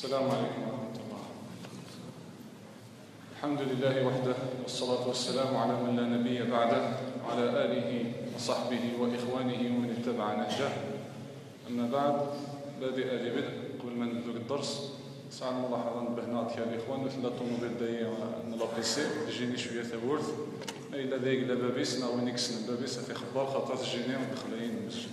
السلام عليكم ورحمة الله. الحمد لله وحده، والصلاة والسلام على من لا نبي بعده، وعلى آله وصحبه وإخوانه ومن اتبع نهجه. أما بعد، بادئ بدء قبل ما نبدأ الدرس ساعة ملاحظة نبهنا يا الإخوان مثل الطوموبيل دايا لا بيسي تجيني شوية ثورث إلا ذاك لا بابيس ناوي نكسن بابيس في خبار خاطر تجيني ودخلين المسجد.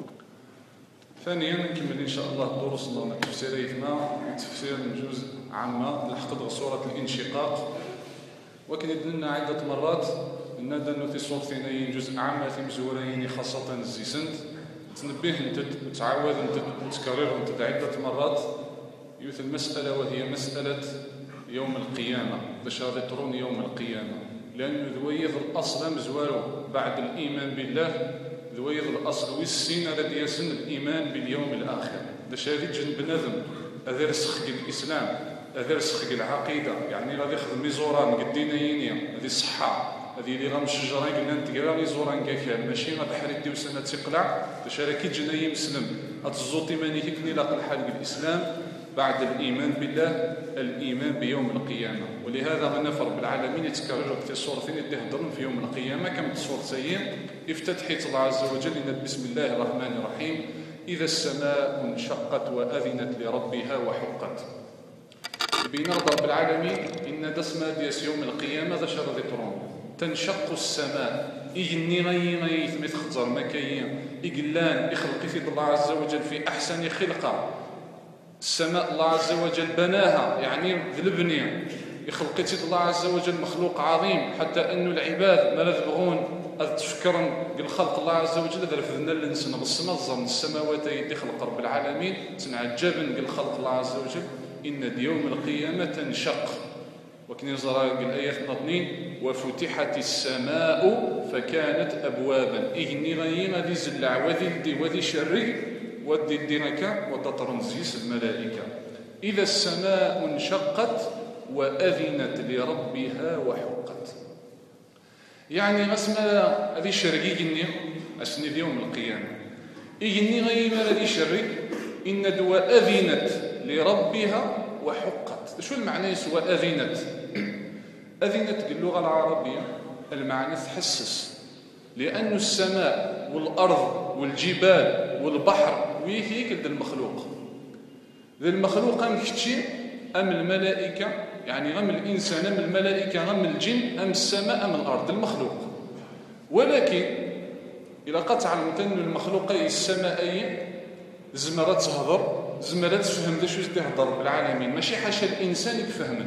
ثانيا نكمل إن شاء الله دروسنا تفسيريتنا تفسير جزء عامة لحقد سورة الانشقاق، وكندنا لنا عدة مرات ندنو في صورتين جزء عامة في مزورين خاصة الزيسنت تنبيه انت وتعاود انت وتكرر انت عدة مرات يوث المسألة، وهي مسألة يوم القيامة باش غادي ترون يوم القيامة، لأنه ذويض الأصل مزوارو بعد الإيمان بالله ذويض الأصل والسين الذي يسن الإيمان باليوم الآخر. باش غادي تجن بنادم هذا رسخ الإسلام، هذا رسخ العقيدة، يعني غادي يخدم ميزوران قدينيين هذه صحة هذه اللي غنشجرين قلنا نتقرا ميزوران كافيان ماشي غادي حريت ديو سنة تقلع باش راه كي تجني مسلم غتزوطي ماني كني لاق الحال الإسلام بعد الإيمان بالله الإيمان بيوم القيامة. ولهذا غنفر بالعالمين يتكرر في صورتين اللي هضرن في يوم القيامة كم صورتين افتتحت الله عز وجل بسم الله الرحمن الرحيم إذا السماء انشقت وأذنت لربها وحقت. بين رب العالمين إن دسمة ديس يوم القيامة ذا شر ذكرون تنشق السماء إجني غي ثمث خزر مكاين إقلان يخلق في الله عز وجل في أحسن خلقة. السماء الله عز وجل بناها يعني ذي البنية يخلق الله عز وجل مخلوق عظيم حتى أن العباد ما يبغون تفكرن بالخلق الله عز وجل ذا رفضنا لنسنا بالسماء ظن السماوات يدي خلق رب العالمين تنعجبن بالخلق الله عز وجل إن يوم القيامة تنشق وكني زرا الآية 2 وفتحت السماء فكانت أبوابا إغني غيين ذي زلع وذي شري وذي الدينك وتطرنزيس الملائكة إذا السماء انشقت وأذنت لربها وحقت. يعني اسمى هذه شرقي جني أسني يوم القيامة إغني غيين ذي شري إن دوا أذنت لربها وحقت. شو المعنى سوى أذنت؟ أذنت باللغة العربية المعنى تحسس، لأن السماء والأرض والجبال والبحر ويهيك ذا المخلوق ذا المخلوق أم كتشي أم الملائكة يعني أم الإنسان أم الملائكة أم الجن أم السماء أم الأرض المخلوق. ولكن إذا قطع المتن المخلوق السمائي زمرات تهضر زمرات تفهم ذا شو تهضر بالعالمين ماشي حاشا الإنسان يفهمن.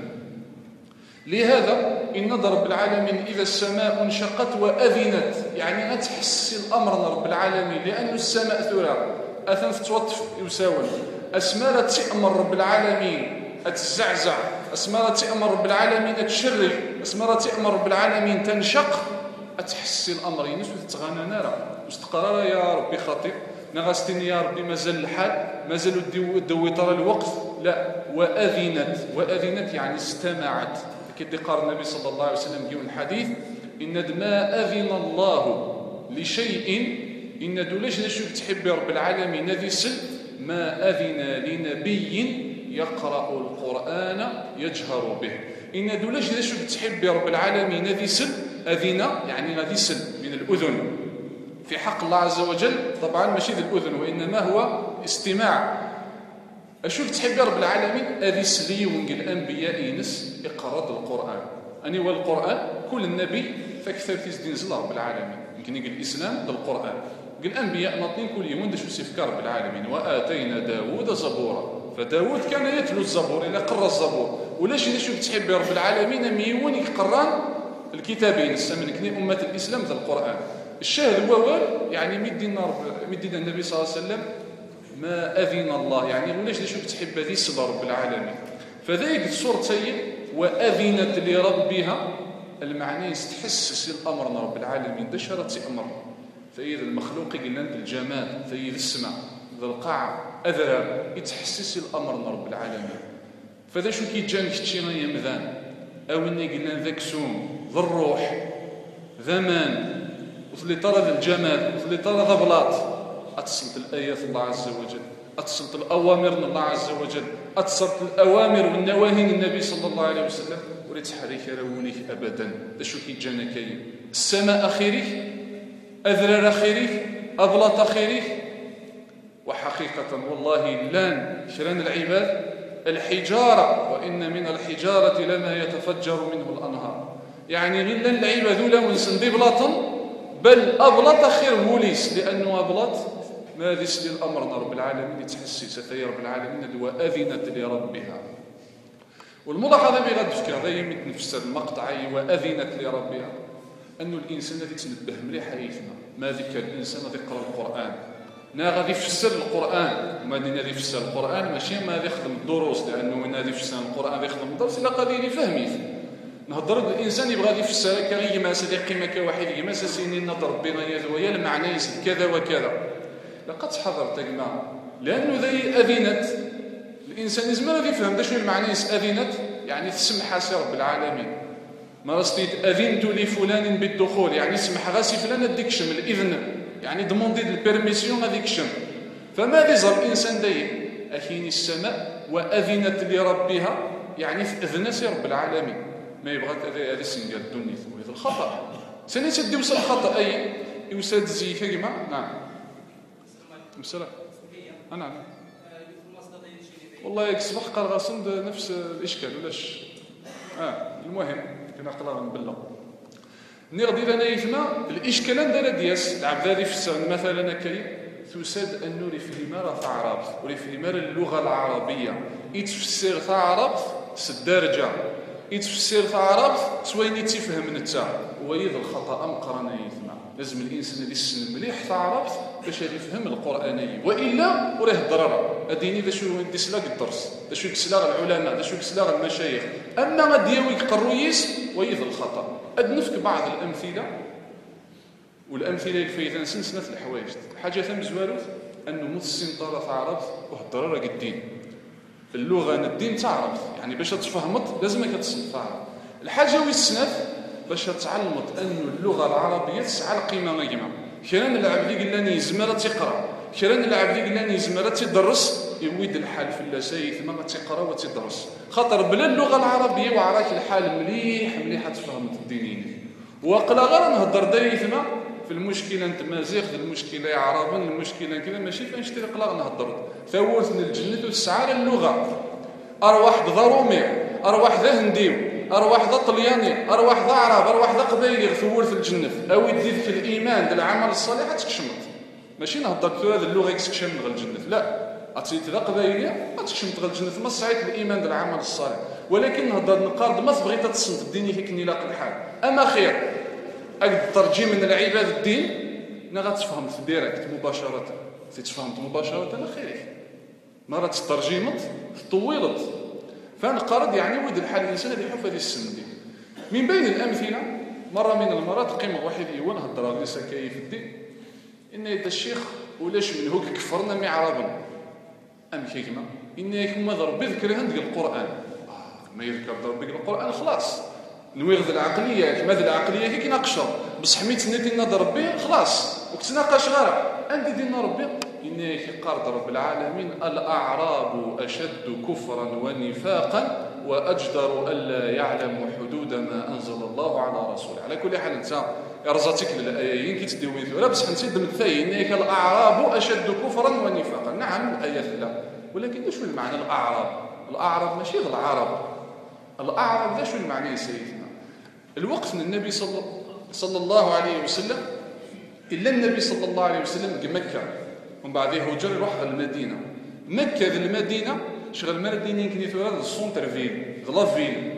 لهذا إن رب العالمين إذا السماء انشقت وأذنت يعني أتحسي الأمر رب العالمين، لأن السماء ثرى أثن فتوطف يساون أسمارة تأمر رب العالمين أتزعزع أسمارة تأمر رب العالمين أتشري أسمارة تأمر رب العالمين تنشق أتحسي الأمر ينس وتتغنى نارا مستقرار يا ربي خطير نغستني يا ربي مازال الحال مازال الدوي ترى الوقت لا وأذنت يعني استمعت. كي قال النبي صلى الله عليه وسلم يقول الحديث إن ما أذن الله لشيء إن دولاش نشوف تحب رب العالمين ذي سل ما أذن لنبي يقرأ القرآن يجهر به. إن دولاش نشوف تحب رب العالمين ذي سل أذن يعني ذي سل من الأذن في حق الله عز وجل طبعا ماشي ذي الأذن وإنما هو استماع. أشوف تحب رب العالمين هذه سلي ونقل الأنبياء ينس إقراض القرآن أني والقرآن كل النبي فكثر تزدين زل رب العالمين يمكن يقول الإسلام بالقرآن قل الأنبياء ناطين كل يوم دشو سيفكار رب العالمين وآتينا داود زبورا فداود كان يتلو الزبور إلى قرى الزبور ولاش نشوف تحب رب العالمين ميون يقران الكتابين السمن كني أمة الإسلام ذا القرآن. الشاهد هو يعني مدينا النبي صلى الله عليه وسلم ما أذن الله يعني ولاش نشوف تحب ذي صدى رب العالمين. فذلك الصورتين وأذنت لربها المعنى يستحسس الأمر رب العالمين ده شرط أمر. فإذا المخلوق قلنا الجمال فإذا السماء ذا القاع أذرار يتحسس الأمر رب العالمين. فذا شو كي جانك تشينا يمذان أو إني قلنا ذاك سوم ذا الروح ذا مان وثلي ترى ذا الجمال وثلي ترى ذا بلاط أتصلت الآيات الله عز وجل أتصلت الأوامر الله عز وجل أتصلت الأوامر والنواهي النبي صلى الله عليه وسلم وريت حريك رونيك أبدا داشو كي جانا كاين السماء خيرك أذرار خيرك أبلاط خيرك. وحقيقة والله لان شران العباد الحجارة وإن من الحجارة لما يتفجر منه الأنهار. يعني غير لان العباد ولا ونسندي بلاطا بل أبلاط خير موليس لأنه أبلاط ما ذيس للأمر رب العالمين يتحسي ستي رب العالمين وأذنت لربها. والملاحظة اللي غادي تفكر هذا يمكن نفسر المقطع وأذنت لربها أنه الإنسان الذي تنبه مليح حيثنا ما ذكر الإنسان الذي يقرأ القرآن نا غادي يفسر القرآن وما غادي يفسر القرآن ماشي ما غادي يخدم الدروس لأنه من غادي يفسر القرآن غادي يخدم الدرس إلا قادر يفهميه. نهضر الإنسان يبغى غادي يفسر كغير ما سدي قيمة كواحد يما سنين نضر ربنا يا المعنى يسد كذا وكذا لقد حضرت يا جماعة لأنه ذي أذنت الإنسان يزمر غادي يفهم شنو المعنى أذنت يعني تسمح سي رب العالمين ما رستيت أذنت لفلان بالدخول يعني سمح غاسي فلان اديك شم الإذن يعني دموندي البيرميسيون هذيك شم. فما زال الإنسان داير أكين السماء وأذنت لربها يعني أذن سي رب العالمين ما يبغى هذا سنقال الدنيا وهذا الخطأ سنة تدي وصل الخطأ أي يوساد زي كلمة. نعم مسألة نعم والله يكسبح قال غاصند نفس الإشكال ولاش المهم كنا قلنا نبلغ نغدي لنا يثما الإشكال عندنا دياس العبد هذه في السنة مثلا كريم تساد أنه ريفهما راه تعرب وريفهما اللغة العربية يتفسر تعرب سدارجة يتفسر تعرب سويني تفهم نتا ويذ الخطأ مقرنا يثما لازم الإنسان اللي السن مليح تعرف باش يفهم القرآنية وإلا وراه الضرر أديني ذا شو يدسلاق الدرس ذا شو يكسلاغ العلماء ذا شو يكسلاغ المشايخ أما غادي يويك قرويس ويذ الخطأ. أدنفك بعض الأمثلة والأمثلة الفايدة سنة الحوايج حاجة ثم زوالوث أنه متسن طالة تعرف وهالضرر راك الدين اللغة الدين تعرف يعني باش تفهمت لازمك تصنف تعرف الحاجة ويسنف باش تعلمت أن اللغة العربية تسعى القيمة نجمة. كران العبد قلنا يزمر تقرأ كران العبد قلنا يزمر تدرس يويد الحال في اللسايث ما تقرأ وتدرس خاطر بلا اللغة العربية وعراك الحال مليح تفهمت الدينين وقلا غير نهضر دايثنا في المشكلة انت مازيغ المشكلة عربا المشكلة كذا ماشي فنشتري قلا نهضر ثورثنا الجنة وتسعى اللغة أرواح ذا رومي أرواح ذا هنديو أرواح ذا طلياني أرواح ذا عرب أرواح ذا قبيلي ثورث الجنة أو يدير في الإيمان العمل الصالح تكشمت ماشي نهضر في هذه اللغة يكشم غير الجنة لا أتصيت ذا قبيلي تكشمت غير الجنة ما صعيت الإيمان العمل الصالح ولكن نهضر نقارد ما بغيت تصنت الدين هيك نلاق الحال أما خير أقد ترجي من العباد الدين نغا تفهمت ديريكت مباشرة تفهمت مباشرة خير مرة ترجمت طولت فنقارد يعني ود الحال الإنسان اللي يحب هذه السن دي. من بين الأمثلة مرة من المرات قيم واحد يوان هضر ليس كيف الدين إن يد الشيخ ولاش من هوك كفرنا معرابا أم كيما إن يكون ماذا ربي ذكر عندك القرآن ما يذكر ربي القرآن خلاص نويغذ العقلية ماذا العقلية هيك ناقشة بصح ميت ندي نظر ربي خلاص وكتناقش غير عندي دين ربي إن قارد رب العالمين الأعراب أشد كفرا ونفاقا وأجدر ألا يعلم حدود ما أنزل الله على رسوله. على كل حال أنت رزتك للآيين كي تدوي لا بصح نسيد من الثاني إنك الأعراب أشد كفرا ونفاقا. نعم الآيات لا ولكن شو المعنى الأعراب ماشي العرب الأعراب ذا شو المعنى يا سيدنا الوقف من النبي صلى الله عليه وسلم إلا النبي صلى الله عليه وسلم مكة ومن بعد هجر يروح المدينة مكة المدينة شغل المدينة يمكن يثورها السونتر فيل غلافيل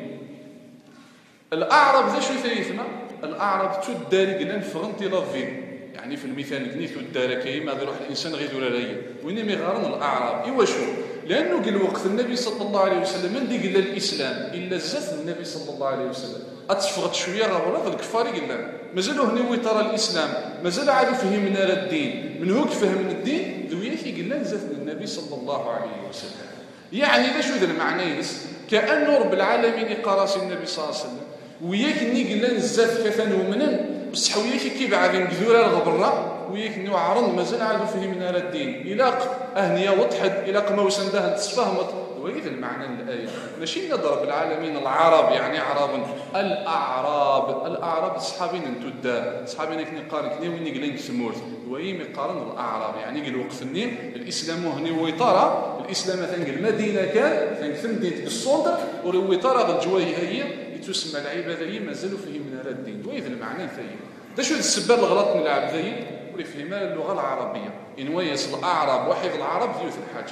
الأعراب ذا شو يثيثنا الأعراب تداري قلنا فرنتي لافيل يعني في المثال كنيث الدار كيما غادي يروح الإنسان غير ولا ريا وين يغارن الأعراب إيوا شو لأنه قال وقت النبي صلى الله عليه وسلم من دي قال الإسلام إلا زاد النبي صلى الله عليه وسلم أتفغت شوية غير الكفار قلنا مازالوا هنا ويترى الإسلام مازال عاد فهمنا الدين من هو فهمنا الدين ذوياك قلنا زاد النبي صلى الله عليه وسلم يعني ذا شو ذا المعنى كأنه رب العالمين يقراس النبي صلى الله عليه وسلم وياك ني قلنا زاد كثن ومنن بصح وياك كي بعد نقذورا الغبرة وياك نوعرن مازال عاد فهمنا الدين إلا أهنية وضحت إلا قما وسندها تفهمت وإذا المعنى الآية ماشي نضرب العالمين العرب يعني عرب الأعراب صحابين انتو الدار صحابين كني قارن كني وين يقلن سمورت ويم يقارن الأعراب يعني قال وقف النيم الإسلام هني ويطارا الإسلام مثلا المدينة كان ثم مدينة السلطة ويطارا الجوايه هي تسمى العبادة هي مازالوا فيه من هذا الدين وإذا المعنى ثاني ده شو السبب الغلط من العبد ذي ولفهمها اللغة العربية إن ويس الأعراب واحد العرب ذيوث الحاجة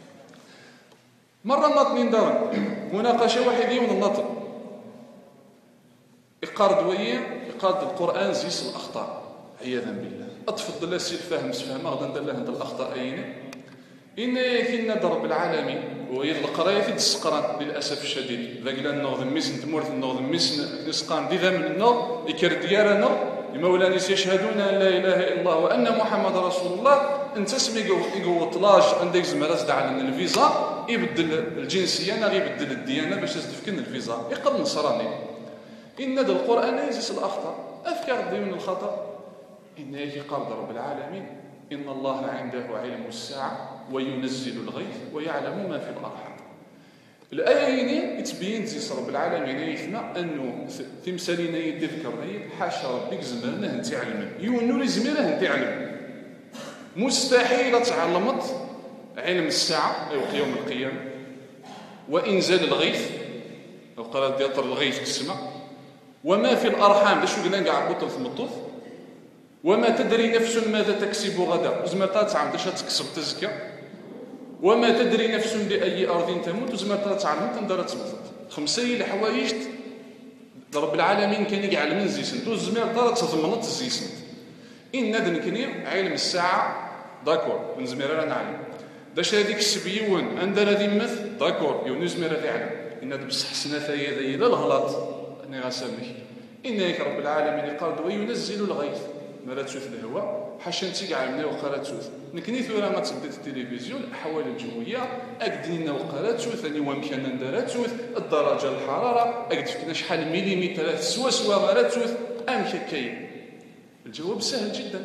مرة ناطنين دار مناقشة واحد يوم النطق إقار دوية إقار القرآن زيس الأخطاء عياذا بالله أطفض الله سير فهم سفهمه غدا ندلله عند الأخطاء أين إن يكن ضرب العالمي وهي القراية في السقران للأسف الشديد ذاك لا النظم ميسن تمورث النظم ميسن نسقان ذي من النظم يكر ديارنا المولاني يشهدون أن لا إله إلا الله وأن محمد رسول الله أنت اسمي يقو طلاج عندك زملاء دعنا الفيزا يبدل الجنسية أنا يبدل الديانة باش تفكن الفيزا يقبل نصراني إن هذا القرآن يزيس الأخطاء أفكار ضمن الخطأ إن يجي قرض رب العالمين إن الله عنده علم الساعة وينزل الغيث ويعلم ما في الأرحام الآية يتبين زيس رب العالمين يثنى أنه تمثالين يتذكر حاشا ربك زمانه انت علم يونو زمانه انت علم مستحيل تعلمت علم الساعة أو يوم القيامة وإنزال الغيث أو قال يطر الغيث في السماء وما في الأرحام شو قلنا قاعد بطل في المطوف وما تدري نفس ماذا تكسب غدا وزمرتها تعلم داش تكسب تزكى وما تدري نفس بأي أرض تموت وزمرتها تعلم تندر تموت خمسة الحوايج رب العالمين كان يعلم من زيسنت وزمرتها تضمنت الزيسنت إن ندن كني علم الساعة داكور من زميرنا نعلم داش هذيك السبيون عند الذي مثل داكور يونس زميرة يعلم إن بصح سنة ذي لا الغلط أنا غاسمك إنك رب العالمين قال وينزل الغيث ما لا تشوف الهواء حاشا انت عالمنا وقالت تشوف نكني ثورة ما تبدأ التلفزيون الأحوال الجوية أقدنينا وقالت تشوف ثاني وامكان ندارات تشوف الدرجة الحرارة أقد فينا شحال مليمترات سوا غارات تشوف أمك كاين الجواب سهل جدا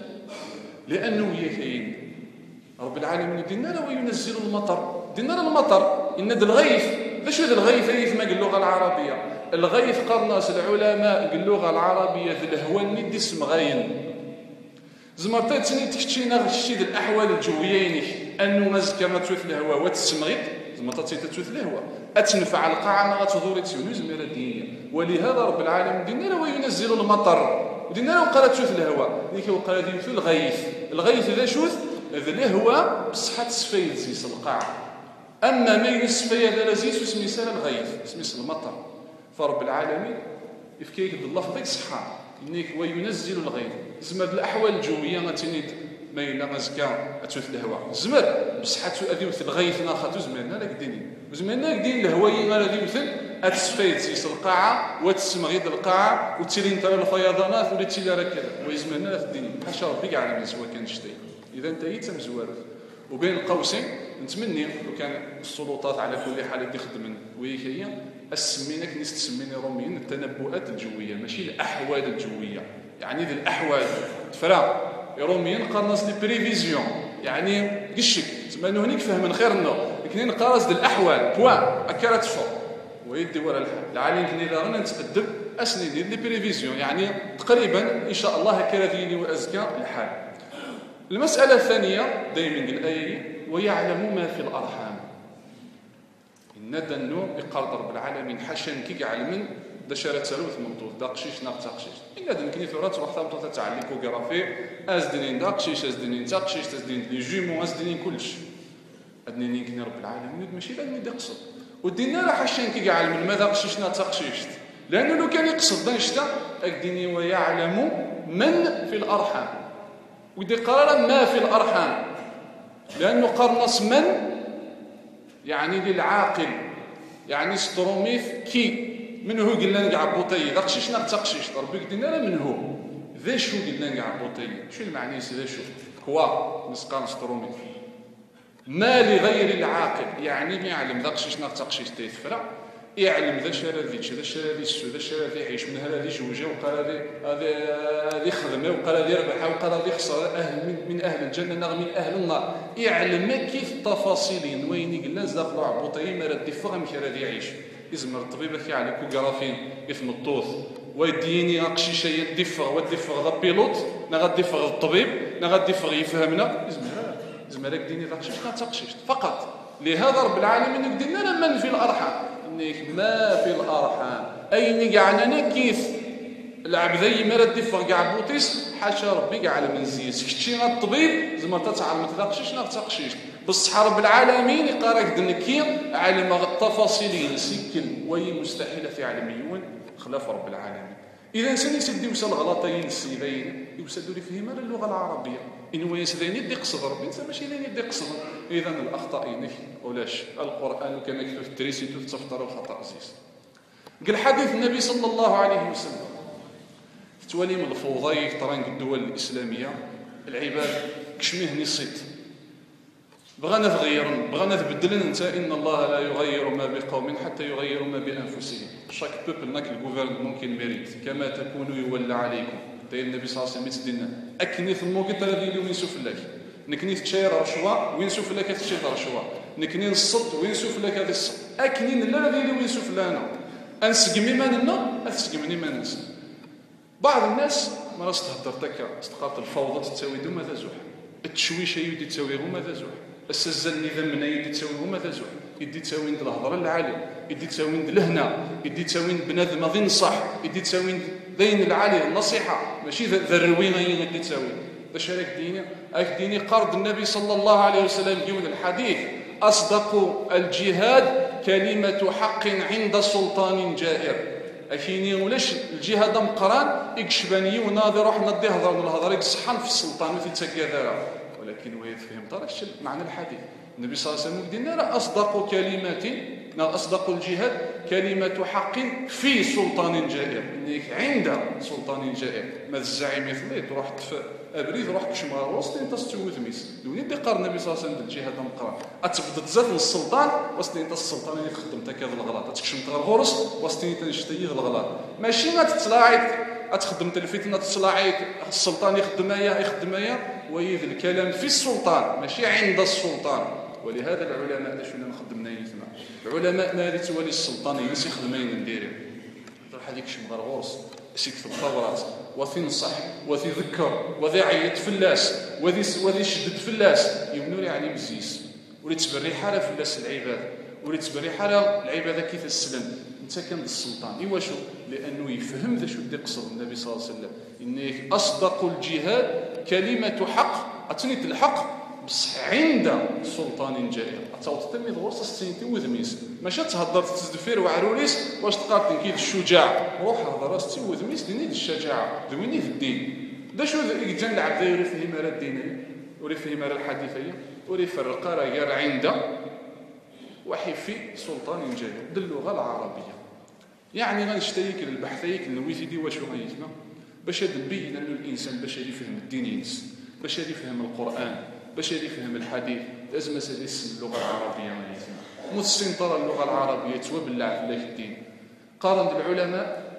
لأنه هي كاين رب العالمين دينا وينزل المطر دينا المطر إن هذا الغيث باش هذا الغيث ما اللغة العربية الغيث قرناس العلماء اللغة العربية ذي الهوى ندي اسم غاين زمرتها تسني تكتشينا الشيء الأحوال الجويين أنه مزكا ما توث الهواء وتسمغيت زمرتها تتوث الهواء أتنفع القاعة ما تظهر تسوني زميرة دينية ولهذا رب العالمين دينا وينزل المطر ودينا وقالت توث الهواء ذيك وقالت يوث الغيث ذا شوث ذا الهواء بصحة سفيد زيس القاعة أما ما ينسفي هذا لزيس اسمي سال الغيث اسمي المطر فرب العالمين يفكيك باللفظ ذيك صحة إنك وينزل الغيث زمر الأحوال الجوية غتنيد ما إلا غزكا أتوث الهواء زمر بصحة أديوث الغيث ناخذ زمرنا لك ديني وزمرنا لك دين الهواء غير أديوث أتسفيد زيس القاعة وتسمغيد القاعة وتسيرين ترى الفيضانات ولا تسير ركض ويزمرنا لك ديني حاشا ربك على من سوا كان شتي إذا أنت يتمزوار وبين قوسين نتمنى لو كان السلطات على كل حال يخدمن وهي السمينا كنيس تسميني روميين التنبؤات الجويه ماشي الاحوال الجويه يعني ذي الاحوال تفرا روميين قرناس لي بريفيزيون يعني قشك زعما هنيك فهم خيرنا كنين قارص ديال الاحوال بوان اكرا تشو ويدي ورا الحال العالم كني رانا نتقدم اسني ديال لي بريفيزيون يعني تقريبا ان شاء الله هكا ديني وازكى الحال المساله الثانيه دائما الايه ويعلم ما في الارحام ندنو بقرض رب العالمين حاشا كي يعلمن دا شارع تلوث منطوف دا قشيش ناق تقشيش إلا دن كني ثورات روح ثامطو تاع ليكوغرافي أزدنين دا قشيش أزدنين تا قشيش أزدنين لي جيمو أزدنين كلش أدنين كني رب العالمين ماشي لا نيد يقصد ودينا راه حاشا كي يعلمن ماذا قشيشنا تا قشيش لأنه لو كان يقصد دنشتا أكديني ويعلم من في الأرحام ودي قرار ما في الأرحام لأنه قرنص من يعني للعاقل يعني ستروميث كي من هو قلنا نقع بوطي ذا قشيش نقتقشيش ربي قلنا من هو ذا شو قلنا نقع بوطي شو المعني ذا شو كوا نسقان ستروميث ما لغير العاقل يعني ما يعلم ذا قشيش نقتقشيش تيثفرا يعلم ذا شرا ذي ذا شرا ذي السو ذا شرا ذي يعيش من هذا ذي جوجه وقال هذه خدمه وقال هذه ربحه وقال هذه خساره من اهل الجنه نغ من اهل النار. يعلم كيف التفاصيل وين يقلنا زاق له عبوطي ما راه يفهم كي راه يعيش يزمر الطبيب كي على كوغرافين يفهم الطوث ويديني اقشي شيء يدفغ ودفغ ذا بيلوت نغا دفغ الطبيب نغا دفغ يفهمنا زمرك ديني ذاك شيء تقشيش فقط. لهذا رب العالمين يقدر لنا من في الارحام انك ما في الارحام اين قعنا كيف العبد ما رد يفغ كاع بوطيس حاشا ربي كاع على من زيس كشتي الطبيب زعما تتعلم تقشيش ناغ تقشيش بصح رب العالمين يقراك دنكي علم التفاصيل سكن وهي مستحيله في علميون خلاف رب العالمين. اذا انسان يسد يوصل غلطين السيدين يوصلوا لي فيهما اللغه العربيه ان هو يسدين يدي قصد ربي انت ماشي لين يدي قصد. اذا الاخطاء ينك ولاش القران كما يكتب في التريسي تفتر الخطا عزيز. قال حديث النبي صلى الله عليه وسلم توالي من الفوضى طرنق الدول الاسلاميه العباد كشميه نصيت بغانا تغيرن بغانا تبدلن انت ان الله لا يغير ما بقوم حتى يغيروا ما بانفسهم. شاك بوبل ناك الغوفرنمون كاين ميريت كما تكونوا يولى عليكم. داير النبي صلى الله عليه وسلم يتدنا اكني ثمو قلت هذه اللي وين سوف لك نكني تشير رشوه وين سوف لك تشير رشوه نكني نصط وين سوف لك هذه الصط اكني لا هذه اللي وين سوف لنا انسقمي ما لنا اسقمني ما ننسى. بعض الناس ما راس تهضر تكا استقرت الفوضى تساوي دو ماذا زوح التشويشه يدي تساوي ماذا زوح السزل النظام من يدي تساوي ماذا زوح يدي تساوي عند الهضره العالي يدي تساوي عند الهنا يدي تساوي عند بنادم غير نصح يدي تساوي عند دين العالي النصيحه ماشي ذا الروينه هي اللي تساوي. باش هذاك ديني قرض النبي صلى الله عليه وسلم يقول الحديث اصدق الجهاد كلمه حق عند سلطان جائر. اكيني ولاش الجهاد مقران يكشباني وناظر روح ندي هضر من الهضر يصحن في السلطان في تكاذرا ولكن هو يفهم طرش معنى الحديث. النبي صلى الله عليه وسلم قال لنا اصدق كلمات اصدق الجهاد كلمه حق في سلطان جائر انك عند سلطان جائر ما الزعيم يثلي تروح ابريد روح كشمار وسط انت تستوذ ميس دوني دي قال النبي صلى الله عليه وسلم بالجهاد مقران اتبدت ذات السلطان وسط انت السلطان اللي خدمتك هذا الغلط تكشم غرس وسط انت نشتي الغلط ماشي ما تطلعي اتخدم الفتنه تطلعي السلطان يخدم ويذ الكلام في السلطان ماشي عند السلطان. ولهذا العلماء شنو نخدمنا يسمع العلماء ما تولي السلطان ينسي خدمين نديروا راح هذيك شمغر غرس سيك في الثورات وتنصح وتذكر وذي عيط فلاس وذي شدد فلاس يبنوا لي عليه مزيس ولي تبري حاله فلاس العباد ولي تبري حاله العباده كيف السلم انت كان السلطان ايوا شو لانه يفهم ذا شو دي قصد النبي صلى الله عليه وسلم انك اصدق الجهاد كلمه حق اتنيت الحق بصح عند سلطان جائر اتوتمي ورص السنتي وذميس ماشي تهضر تزدفير وعروريس واش تقارت نكيد الشجاع روح هضر استي وذميس ديني الشجاعه دويني في الدين دا شو يجن العبد يري فيه مال الدينيه وري فيه مال الحديثيه وري فرق غير عند وحي في سلطان جائر باللغه العربيه. يعني غنشتريك للبحثيك الويفيدي واش غيتنا باش نبين ان الانسان باش يفهم الدين ينس باش يفهم القران باش يفهم الحديث لازم يسمى اللغه العربيه ما يسمى مستنطر اللغه العربيه توبلع في الدين. قارن العلماء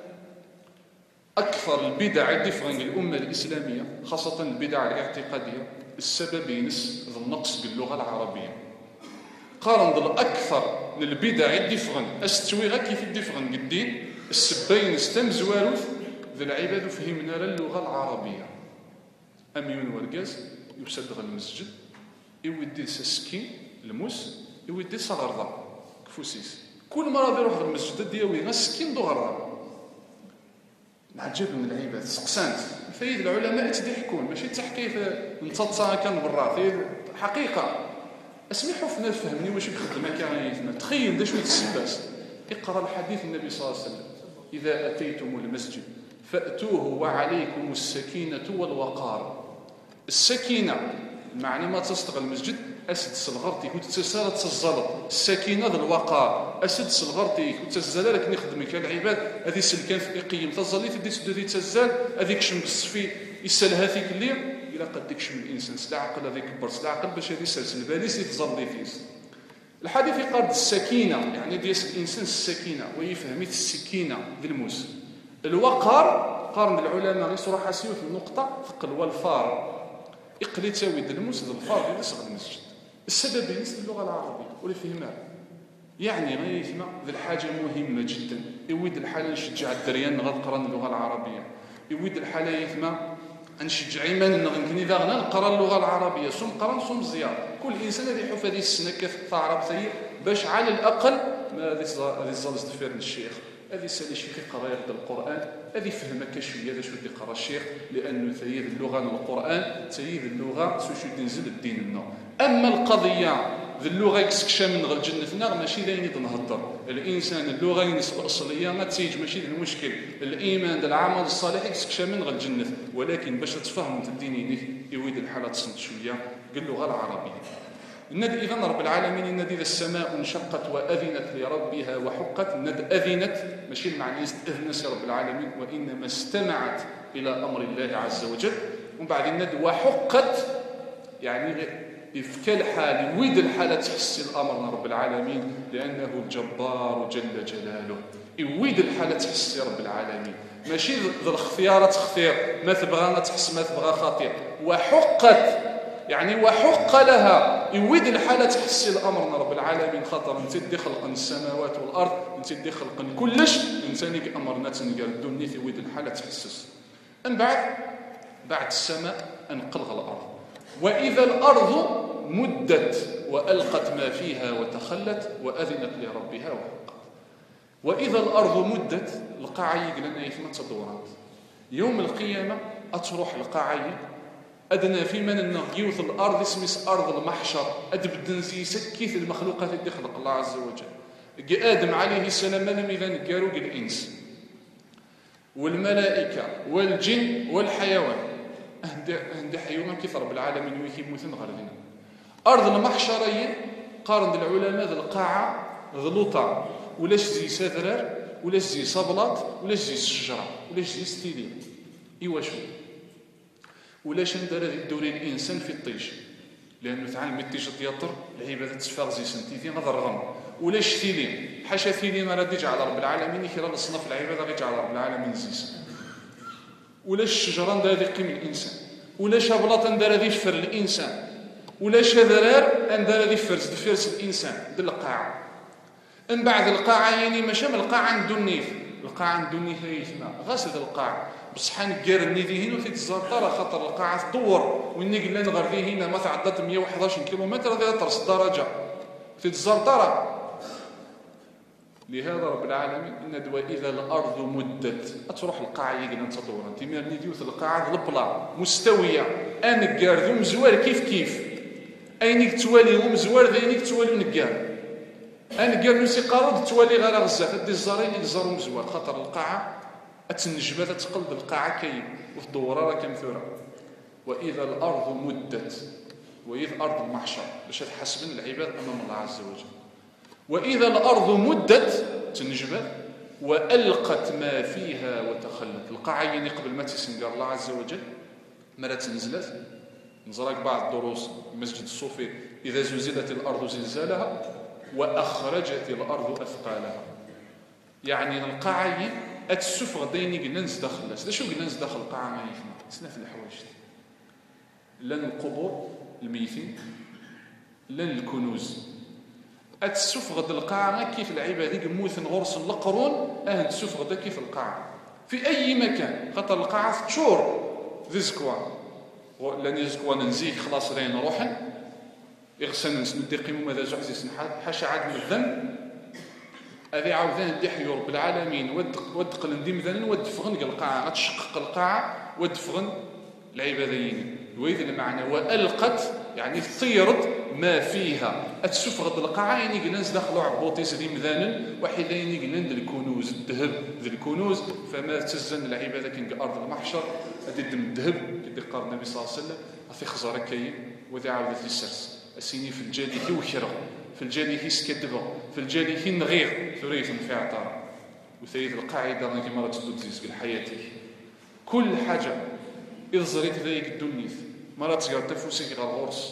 اكثر البدع اللي في الامه الاسلاميه خاصه البدع الاعتقاديه السبب ينس النقص باللغه العربيه. قارن الاكثر للبدع اللي في استوي كيف يدفغن الدين السبين استمزواروث ذا العباد فهمنا اللغه العربيه. اميون ورقاز يصدق المسجد يودي سكين الموس يودي صغرضه كفوسيس كل مره يروح المسجد ديالو غير سكين دغرضه نعجب من العباد سقسانت فايد العلماء تضحكون ماشي تحكي نتصا كان برا حقيقه اسمحوا فينا فهمني واش يخدم كان تخيل دا شويه السباس اقرا الحديث النبي صلى الله عليه وسلم اذا اتيتم المسجد فاتوه وعليكم السكينه والوقار. السكينه معني ما تصدق المسجد اسد صلغرتي كنت تسالت تزلط السكينه ذا الوقار اسد صلغرتي كنت تزال لك نخدمك العباد هذه سلكان في قيم تزلي تدي تزال هذيك شم بالصفي يسال هذيك الليل الى قد ديكشم الانسان سلا عقل هذيك كبر سلا عقل باش هذه سلسل باليس يتزلي فيس. الحديث يقارد السكينة، يعني ديس الإنسان السكينة ويفهميت السكينة ذي الموس. الوقار قارن العلماء يصرح سيوف النقطة ثقل والفار إقلي تاوي ذي الموس ذي الفار ذي صغر المسجد. السبب بالنسبة للغة العربية ولا فهمها، يعني غير يسمع ذي الحاجة مهمة جدا. يويد الحالة نشجع الدريان غنقرا اللغة العربية، يويد الحالة يسمع نشجع إيمان نغنكني إذا غنا نقرا اللغة العربية صوم قرا صوم زيار. كل إنسان اللي يحوف هذه السنة كيف تعرب ثير باش على الأقل ما هذه الزلز دفير الشيخ هذه سالي الشيخ يقرا يقرا القرآن هذه فهمك شوية هذا شو يقرا الشيخ، لأنه ثير اللغة القرآن ثير اللغة سوشي تنزل الدين النار. أما القضية ذي اللغة يكسكشا من غير الجنة النار ماشي داين يتنهضر. الإنسان اللغة ينسب الأصلية ما تسيج ماشي ذي المشكل. الإيمان ذا العمل الصالح يكسكشا من غير الجنة، ولكن باش تفهم الدين يويد الحالة تصنت شوية باللغة العربية. ند إذن رب العالمين إن إذا السماء انشقت وأذنت لربها وحقت. ند أذنت ماشي المعنى أذنت رب العالمين، وإنما استمعت إلى أمر الله عز وجل. ومن بعد الند وحقت يعني في كل حال يويد الحالة تحسي الأمر رب العالمين، لأنه الجبار جل جلاله. يويد الحالة تحسي رب العالمين ماشي ذا الاختيارات اختيار ما تبغى تحس ما تبغى خطير. وحقت يعني وحق لها يويد الحالة تحسي الأمر رب العالمين، خاطر انت دي خلق السماوات والأرض انت دي خلق كلش انسانك أمرنا تنقل الدنيا يويد الحالة تحسس. من بعد السماء انقلغ الأرض. وإذا الأرض مدت وألقت ما فيها وتخلت وأذنت لربها وحقت. وإذا الأرض مدت القاعية لنا يثمن تدورات يوم القيامة أتروح القاعية أدنى في من النغيوث الأرض اسمس أرض المحشر أدبدن زي سكيث المخلوقات اللي خلق الله عز وجل. آدم عليه السلام لم إذا نقاروا الإنس والملائكة والجن والحيوان عند حيوان كيف رب العالمين ويكيموثن غردنا. أرض المحشرية قارن العلماء ذا القاعة ذلوطة ولاش زي سذرار ولاش زي صبلات ولاش زي الشجرة ولاش زي ستيلين إيواشو ولاش ندار الدوري الإنسان في الطيش، لأنه تعلم الطيش التياتر العبادة تسفاغ زي سنتيتين غدا الرغم ولاش ثيلين حاشا ثيلين راه يجعل رب العالمين يكرا الصنف العبادة يجعل رب العالمين زيس. ولاش الشجرة ندار ذي قيم الإنسان ولاش بلاط ندار ذي فر الإنسان ولاش ذرار ندار ذي فرس الإنسان دل القاعة. من بعد القاعة يعني ماشي من القاعة ندونيف القاعة ندونيف يسمع غاسل القاعة بصح نقار النيدي هنا في الزرطة خاطر القاعة تدور وإني قلنا نغردي هنا ما تعدت 111 كيلومتر هذا ترس درجة في الزرطة. لهذا رب العالمين إن وإذا الأرض مدت أتروح القاعة يقلنا تدور أنت من النيديوث القاعة البلا مستوية أنقار ذو مزوار كيف أينك توالي ومزوار ذينك توالي نقار أنقار نسي قارض توالي غير غزة تدي الزارين يزاروا مزوار خاطر القاعة النجبة تقلب القاعة كيف وفي الدورة كم ثورة. وإذا الأرض مدت وإذا أرض المحشر باش تحسبن العباد أمام الله عز وجل. وإذا الأرض مدت تنجبة وألقت ما فيها وتخلت القاعة يعني قبل ما تسنقر الله عز وجل مرة تنزلت نزرق بعض الدروس مسجد الصوفي إذا زلزلت الأرض زلزالها وأخرجت الأرض أثقالها. يعني القاعة السفغ ديني قلنا نزدخل هذا شو قلنا نزدخل القاعة ما يفهم سنا في الحوايج لن القبور الميتين لن الكنوز السفغ القاعة كيف العباد يموت غرس القرون أهل السفغ كيف القاعة في أي مكان خاطر القاعة تشور ذي زكوان لن يزكوان نزيك خلاص رين روحا يغسل نسندي قيمو ماذا زحزي حاشا عاد من الذنب هذه عاوذان دحيو رب العالمين ودقل ندي مثلا ودفغن القاعة تشقق القاعة ودفغن العبادين وإذا المعنى وألقت يعني ثيرت ما فيها السفغ القاعة يعني قلنا دخلوا عبوطيس ذي مثلا وحيدين قلنا الكنوز الذهب ذي الكنوز فما تزن العبادة كان أرض المحشر هذه الدم الذهب اللي قال النبي صلى الله عليه وسلم في خزارة كي وذي عاودة في السرس السيني في الجالي هي وخرغ في الجالي هي سكدبه في الجالي هي نغير ثريث في عطار وثريث القاعدة غير مرة تدوزيز في حياتك كل حاجة إذا زريت ذلك الدنيا مرة تقال تفوسك غير الغرس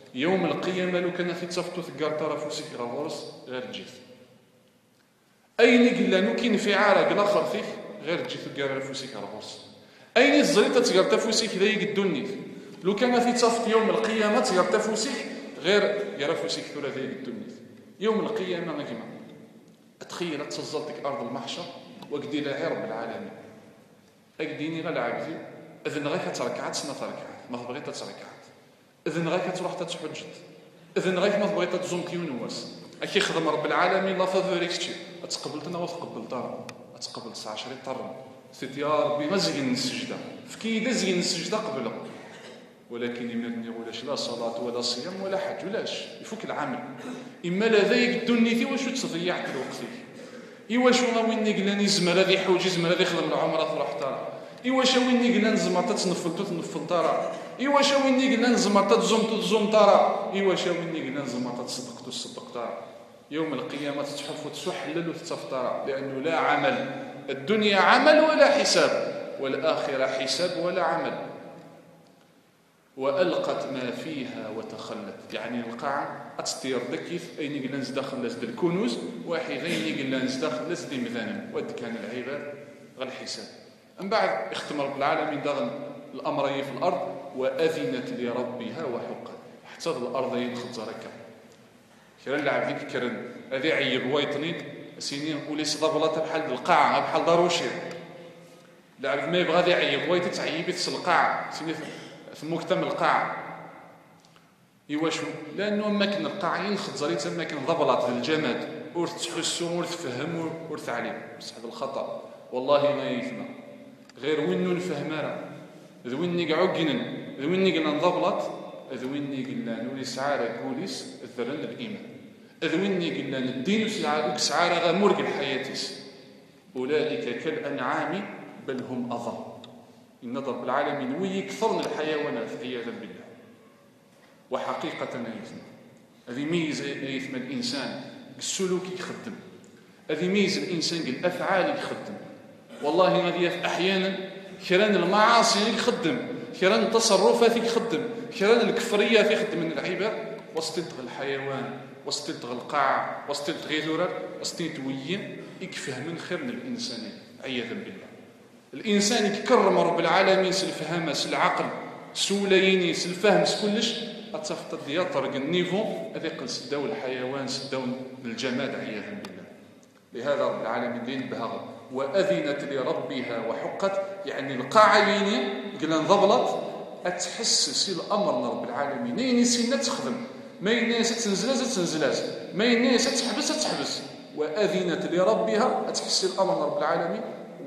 يوم القيامة لو كان في تصفتو ثقار ترافوسيك غورس غير تجيث أين قلنا نو كاين في عارق الآخر فيك غير تجي ثقار رافوسيك غورس أين الزريطة تقار تفوسيك ذا يقدوني لو كان في تصفت يوم القيامة تقار تفوسيك غير يرافوسيك ثورة ذا يقدوني يوم القيامة نجمع تخيل تصزلتك أرض المحشر وقدي لها رب العالمين أقديني غير عبدي إذن غير كتركعات سنة ركعات ما بغيت تركعات إذن غير تروح تتحجد إذن غير ما بغيت تزوم كيونواس أكي خدم رب العالمين لا فافوريكشي أتقبلتنا وتقبلتها أتقبل 19 طرن سيت يا ربي ما زين السجدة فكيدا زين السجدة قبله ولكن يمرني ولاش لا صلاة ولا صيام ولا حج ولاش يفك العمل إما لا ذاك الدنيتي واشو تضيعت الوقت إيواش ويني قلاني زمر هذي حوجي زمر هذي خدم العمرة تروح ترى إيواش ويني قلان زمر تنفل ترى إيواش ويني قلان زمر تزوم ترى إيواش ويني قلان زمر تصدق ترى يوم القيامة تتحف وتسحلل وتتفترى لأنه لا عمل الدنيا عمل ولا حساب والآخرة حساب ولا عمل وألقت ما فيها وتخلت يعني القاعة أتستير دكيف أين قلنا داخل لازد الكنوز واحد غيني قلنا داخل لازد المذانب ود كان العباد غير الحساب من بعد اختمر بالعالمين داخل الأمر في الأرض وأذنت لربها وحقت حتى الأرض ينخزرك كرا العب ذيك كرن هذه عيب وايطنين سينين وليس ضبلات بحال القاعة بحال ضروشي العب ما يبغى ذي عيب وايت تعيبي تس القاعة سيني في مكتم القاعة يواشو لأنه أماكن القاعة ينخزر يتسمى كان ضبلات للجماد ورث تحسو ورث تفهم ورث عليه بس هذا الخطأ والله ما يثنى غير وينو نفهم راه ذويني عقنا ذويني قلنا نضبلت ذويني قلنا نولي سعارة كوليس الذرن الإيمان ذويني قلنا الدين وسعارة غمورق الحياتيس أولئك كالأنعام بل هم أضل إن رب العالمين ويكثرن الحيوانات عياذا بالله وحقيقة يثنى هذه ميزة يثنى الإنسان السلوك يخدم هذه ميزة الإنسان الأفعال يخدم والله هذه أحيانا كران المعاصي يخدم كران التصرفات يخدم كران الكفريات يخدم من العباد وسطنتغ الحيوان وسطنتغ القاع وسطنتغ غيثورات وسطنتغ ويين يكفه من خير من الإنسان عياذا بالله الإنسان يكرم رب العالمين سالفهم سالعقل سوليني سالفهم سكلش أتصفت ديال طرق النيفو هذا يقل سداو الحيوان سداو الجماد عياذا بالله لهذا رب العالمين دين بهذا وأذنت لربها وحقت يعني القاعيني قلنا انضبلت أتحسس الأمر رب العالمين يعني سينا تخدم ما يناس تنزلاز ما يناس تحبس وأذنت لربها أتحسس الأمر رب العالمين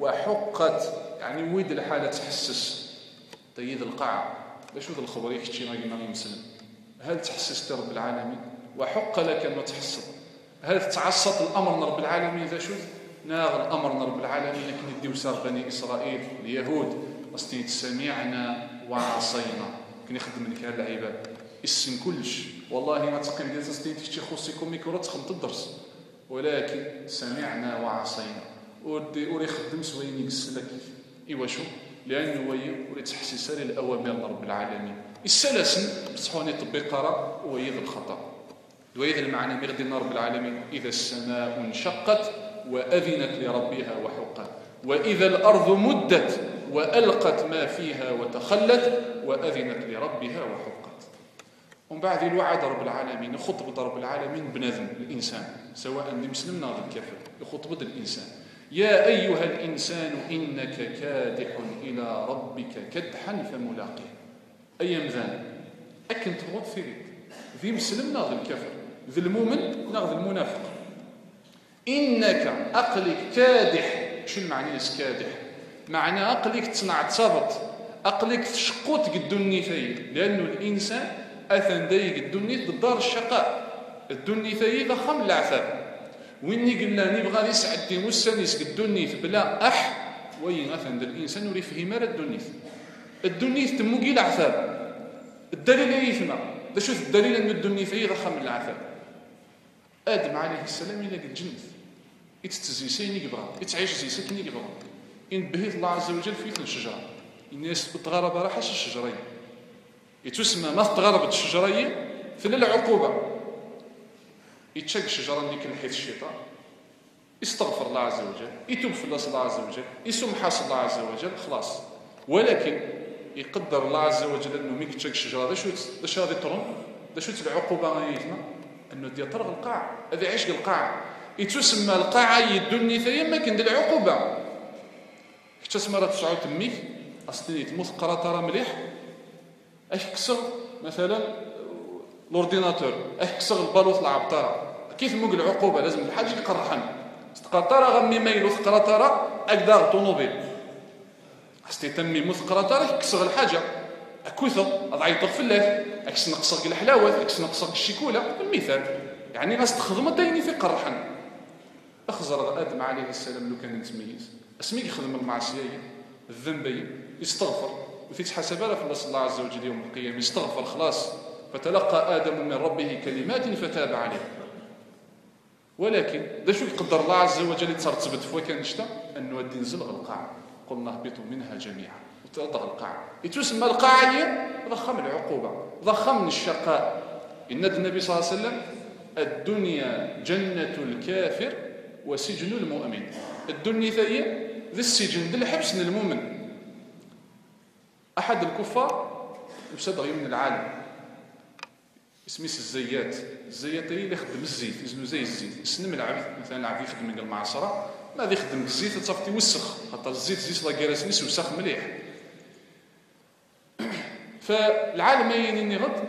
وحقت يعني ويد الحالة تحسس تيد القاعة بشوف الخبر يحكي ما مسلم هل تحسست رب العالمين وحق لك أن تحسد هل تعصت الأمر رب العالمين ذا شوف ناغ الأمر رب العالمين لكن يديو سار بني إسرائيل اليهود أستيت سمعنا وعصينا كن يخدم لك هذا العباد السن كلش والله ما تقيم ديال أستيت شي خصكم ميكرو تخمط الدرس ولكن سمعنا وعصينا وري خدم سويني السلك إيوا شو لأنه وري تحسيس للأوامر رب العالمين السلاسن بصحوني تطبيق قرا ويذ الخطأ ويذ المعنى مغدنا رب العالمين إذا السماء انشقت وأذنت لربها وحقت وإذا الأرض مدت وألقت ما فيها وتخلت وأذنت لربها وحقت ومن بعد الوعد رب العالمين خطبة رب العالمين بنذم الإنسان سواء مسلم أو الكافر خطبة الإنسان يا أيها الإنسان إنك كادح إلى ربك كدحا فملاقيه أيام ذان أكن تغض فيه ذي مسلم ناغ الكافر ذي المؤمن ناغ المنافق إنك أقلك كادح شو المعنى كادح معنى أقلك تصنع تصابط أقلك تشقوت قدوني فيه لأنه الإنسان أثن دايق الدنيا بالدار الشقاء الدنيا فيه ذا خم العذاب ويني قلنا نبغى يسعد موسانيس الدنيا بلا وين أثن الإنسان ولي فهم الدنيا تموقي العذاب الدليل يثنى ده شوف الدليل أن الدنيا فيه ذا خم العذاب آدم عليه السلام إلى الجنة يتتزي سيني قبغى يتعيش زي سكني قبغى إن بهيت الله عز وجل في الشجرة الناس بتغرب راحش الشجرية يتسمى ما تغربت الشجرية في العقوبة يتشق شجرة اللي كنحيث الشيطان، يستغفر الله عز وجل، يتوب في الله عز وجل، يسمح الله عز وجل، خلاص. ولكن يقدر الله عز وجل انه ملي كتشق الشجره باش غادي ترن، باش العقوبه غايتنا انه ديال طرق القاع، هذا عشق القاع يتسمى القاعه يدني ثيا ما كندير العقوبه. كنت تسمى راه تسعود تميك اصلي تموت قراطره مليح، اش كسر مثلا الاورديناتور، اش كسر البالوط العبطاره، كيف موق العقوبه لازم الحاج يقرحن قراطره غمي ميلو قراطره اكدا طوموبيل حستي تمي مثقراطره كسر الحاجه اكوثر اضعيط في الله اكس نقصك الحلاوه اكس نقصك الشيكولا المثال، يعني ناس تخدم دايني في قرحن. اخزر ادم عليه السلام لو كان يتميز اسمي يخدم المعصيه الذنب يستغفر وتتحاسب له في الله عز وجل يوم القيامه، يستغفر خلاص. فتلقى ادم من ربه كلمات فتاب عليه. ولكن دا شو يقدر الله عز وجل يترتبط فوا كان شتا انه غادي ينزل القاع، قلنا اهبطوا منها جميعا وترضى القاع. يتسمى القاع هي ضخم العقوبه، ضخم الشقاء. ان النبي صلى الله عليه وسلم الدنيا جنة الكافر وسجن المؤمن. الدنيا هي ذي السجن ذي الحبس للمؤمن. احد الكفار يصدر من العالم اسميس الزيات، الزيات هي اللي يخدم الزيت يزنو زي الزيت يسنم العبد. مثلا العبد يخدم من المعصره ما غادي يخدم الزيت تصافي يوسخ، خاطر الزيت زيت لا كيراسنيس وسخ مليح. فالعالمين اللي غد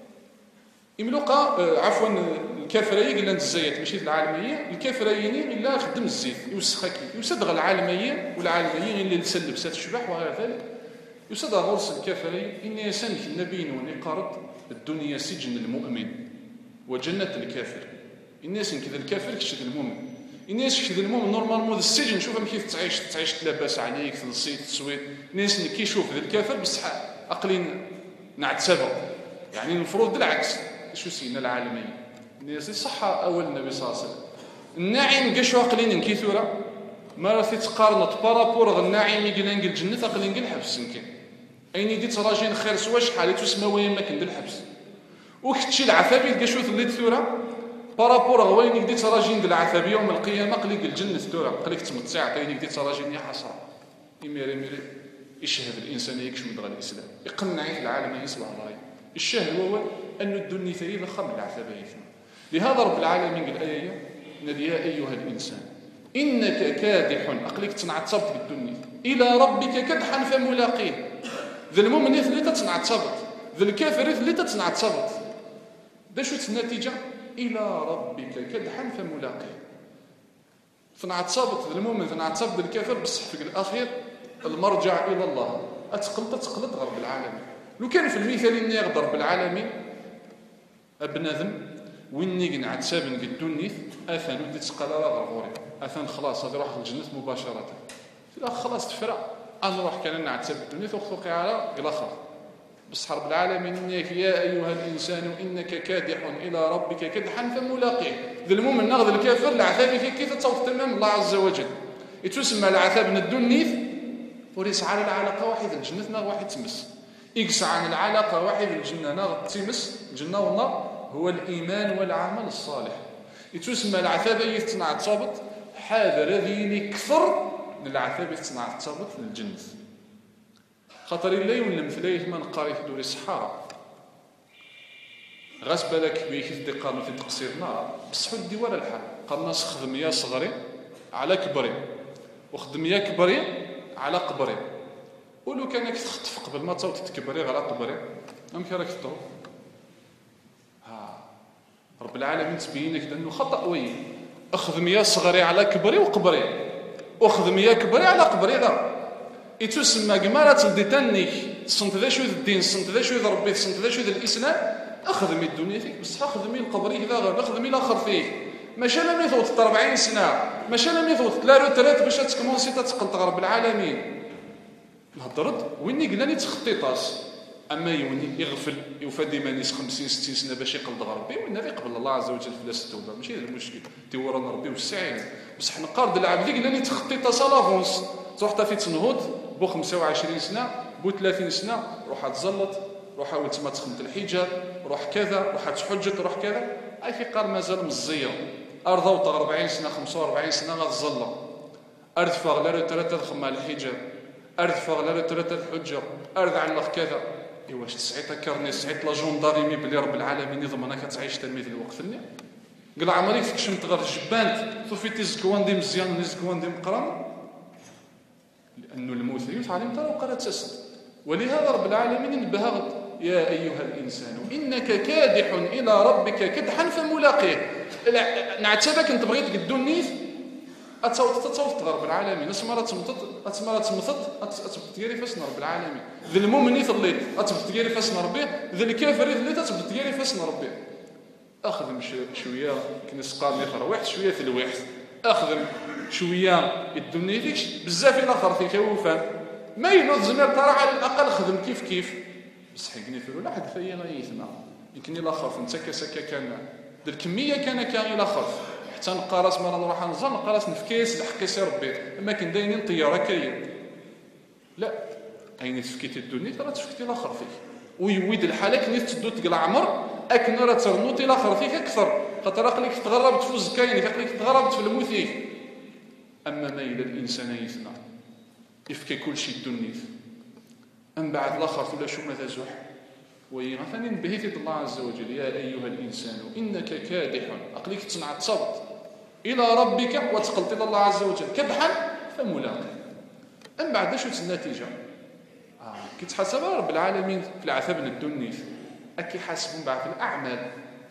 يملقى عفوا الكافريه قلنا الزيات ماشي العالميه، الكافريين الا يخدم الزيت يوسخ يصدغ العالميه والعالميه اللي لسلب سات الشبح وغير ذلك. يصدغ غرس الكافرين ان يسنك النبي ونقارض الدنيا سجن المؤمن وجنة الكافر. الناس كذا الكافر كشد المؤمن، الناس كشد المؤمن نورمالمون السجن شوف كيف تعيش تلبس عليك تنصيت تسويت. الناس اللي كيشوف ذا الكافر بصح عقلين نعتبر يعني المفروض بالعكس شو سينا العالمين الناس صح. اول النبي صلى الله عليه وسلم الناعم كاشو عقلين كيثوره ما راه تقارن بارابور الناعم يقلن الجنه عقلين الحبس يمكن اين يدي تراجين خير سوا شحال تسمى وين ما كندير الحبس وكتشي العفابي تلقى شو ثليت ثوره بارابور غوين يدي تراجين العفابي يوم القيامه قليك الجنه ثوره قليك تمتع قليك يدي تراجين يا حسره يميري يشهد الانسان يكشف من الاسلام يقنع في العالم يسمع الله. الشاهد هو ان الدنيا ثري ضخم العفابي. لهذا رب العالمين قال الايه نادي يا ايها الانسان انك كادح اقليك تنعتصبت بالدنيا الى ربك كدحا فملاقيه. ذا المؤمن اللي تتنعتصبت ذا الكافر اللي تتنعتصبت دا شو النتيجه الى ربك كدحا فملاقيه. تنعتصبت المؤمن تنعتصبت الكافر بصح في الاخير المرجع الى الله تقلط رب العالمين. لو كان في المثال اني يغضر رب العالمين ابنادم وين يقنع تسابن بالدنيا اثن ودي تسقى لا غرغوري اثن خلاص غادي يروح للجنه مباشره في الاخر خلاص تفرع انا نروح كان نعتسب الدنيا وخلقي على الى اخر بصح رب العالمين انك يا ايها الانسان انك كادح الى ربك كدحا فملاقيه. ذا المؤمن ناخذ الكافر العذاب كيف تصوت تمام الله عز وجل يتسمى العذاب من الدنيا وليس على العلاقه واحد الجنه ناغ واحد تمس يقسى عن العلاقه واحد الجنه ناغ تمس الجنه والنار هو الايمان والعمل الصالح. يتسمى العذاب يتصنع تصابت حاذر ذي كثر من العذاب يتصنع تصابت للجنه خاطر اللي ونمثليه ما نقاري في دوري الصحراء غاس بالك بيك تقارن في تقصير نار بصح ودي ولا الحال قالنا خدم يا صغري على كبري وخدم يا كبري على قبري. ولو كانك تخطف قبل ما تصوت تكبري على قبري امك راك تطو رب العالمين تبينك لانه خطا وين اخدم يا صغري على كبري وقبري اخدم يا كبري على قبري ذا يتسمى قمارة الديتانيك صنت ذا شو الدين صنت ذا شو ربي صنت ذا شو الاسلام اخدمي الدنيا فيك بصح اخدمي القبري كذا غير اخدمي الاخر فيك ماشي لما يفوت 40 سنه ماشي لما يفوت لا روتريت باش تكمونسي تتقلط رب العالمين نهضرت ويني قلاني تخطيطاس اما يوني يغفل يفادي مانيس 50 60 سنه باش يقلد ربي وين هذا يقبل الله عز وجل فلاس التوبه ماشي هذا المشكل تيورانا ربي والسعيد بصح نقارد العبد قلاني تخطيطاس لافونس تروح تا في تنهض بو 25 سنه بو 30 سنه روح تزلط روح حاول تما تخمت الحجاب روح كذا، روح تحجت، روح كذا. أكي قال مازال مزية أرض وطغ 40 سنة 45 سنة غتظل أرض فغلا رترة الخمال الحجاب، أرض فغلا رترة الحجة، أرض علق كذا. واش تسعيت كارني سعيت لا جونداريمي بلي رب العالمين يضمنك تعيش تلميذ الوقت اللي قال عمرك تكشمت غير جبانت صوفيتي زكوان دي مزيان زكوان دي مقران، لأنه الموت يتعلم ترى وقرأت تسد. ولهذا رب العالمين نبهغ يا أيها الإنسان إنك كادح إلى ربك كدحا فملاقيه. نعتبك أنت بغيت قدو النيث أتصوت رب العالمين اسمها تمطط أتمرا تمطط أتبتيري فاسنا رب العالمين. ذي المؤمن اللي أتبتيري فاسنا ربي، ذي الكافر اللي أتبتيري فاسنا ربي. أخذ شوية كنس قال لي واحد شوية في الواحد، أخذ شوية الدنيا فيكش بزاف إلى آخر فيك وفهم ما ينوض زمير ترى على الأقل خدم كيف بس حقني في الأولى حق ثاني غيثنا يمكن إلى آخر فنتكا سكا كان ذي الكمية كان إلى آخر حتى نقارس مرة نروح نزل نقارس نفكيس لحكيس ربي أما كان داينين طيارة كاين لا أين تفكيت الدنيا ترى تفكيت إلى آخر فيك ويويد الحالة كني تدو تقلع عمر أكن راه ترنوتي إلى آخر فيك أكثر خاطر قليك تغربت في الزكاين قليك تغربت في الموثيك. أما ما إلى الإنسان يثنى يفكي كل شيء الدنيا أم بعد الآخر ولا شو ماذا زح ويغفني نبهيت الله عز وجل يا أيها الإنسان إنك كادح أقليك تصنع تصبت إلى ربك وتقلت إلى الله عز وجل كدحا فملاقي. أم بعد شو النتيجة كي تحسب رب العالمين في العذاب الدنيا أكي حاسبهم بعد في الأعمال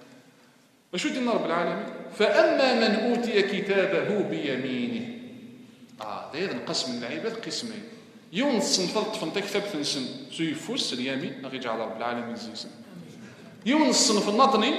وشو دينا رب العالمين فأما من أوتي كتابه بيمينه داير نقسم من العباد قسمين يوم الصنفرت فانت كتاب ثنسن سيفوس اليمين أغي جعل رب العالمين زيزن يوم الصنف النطني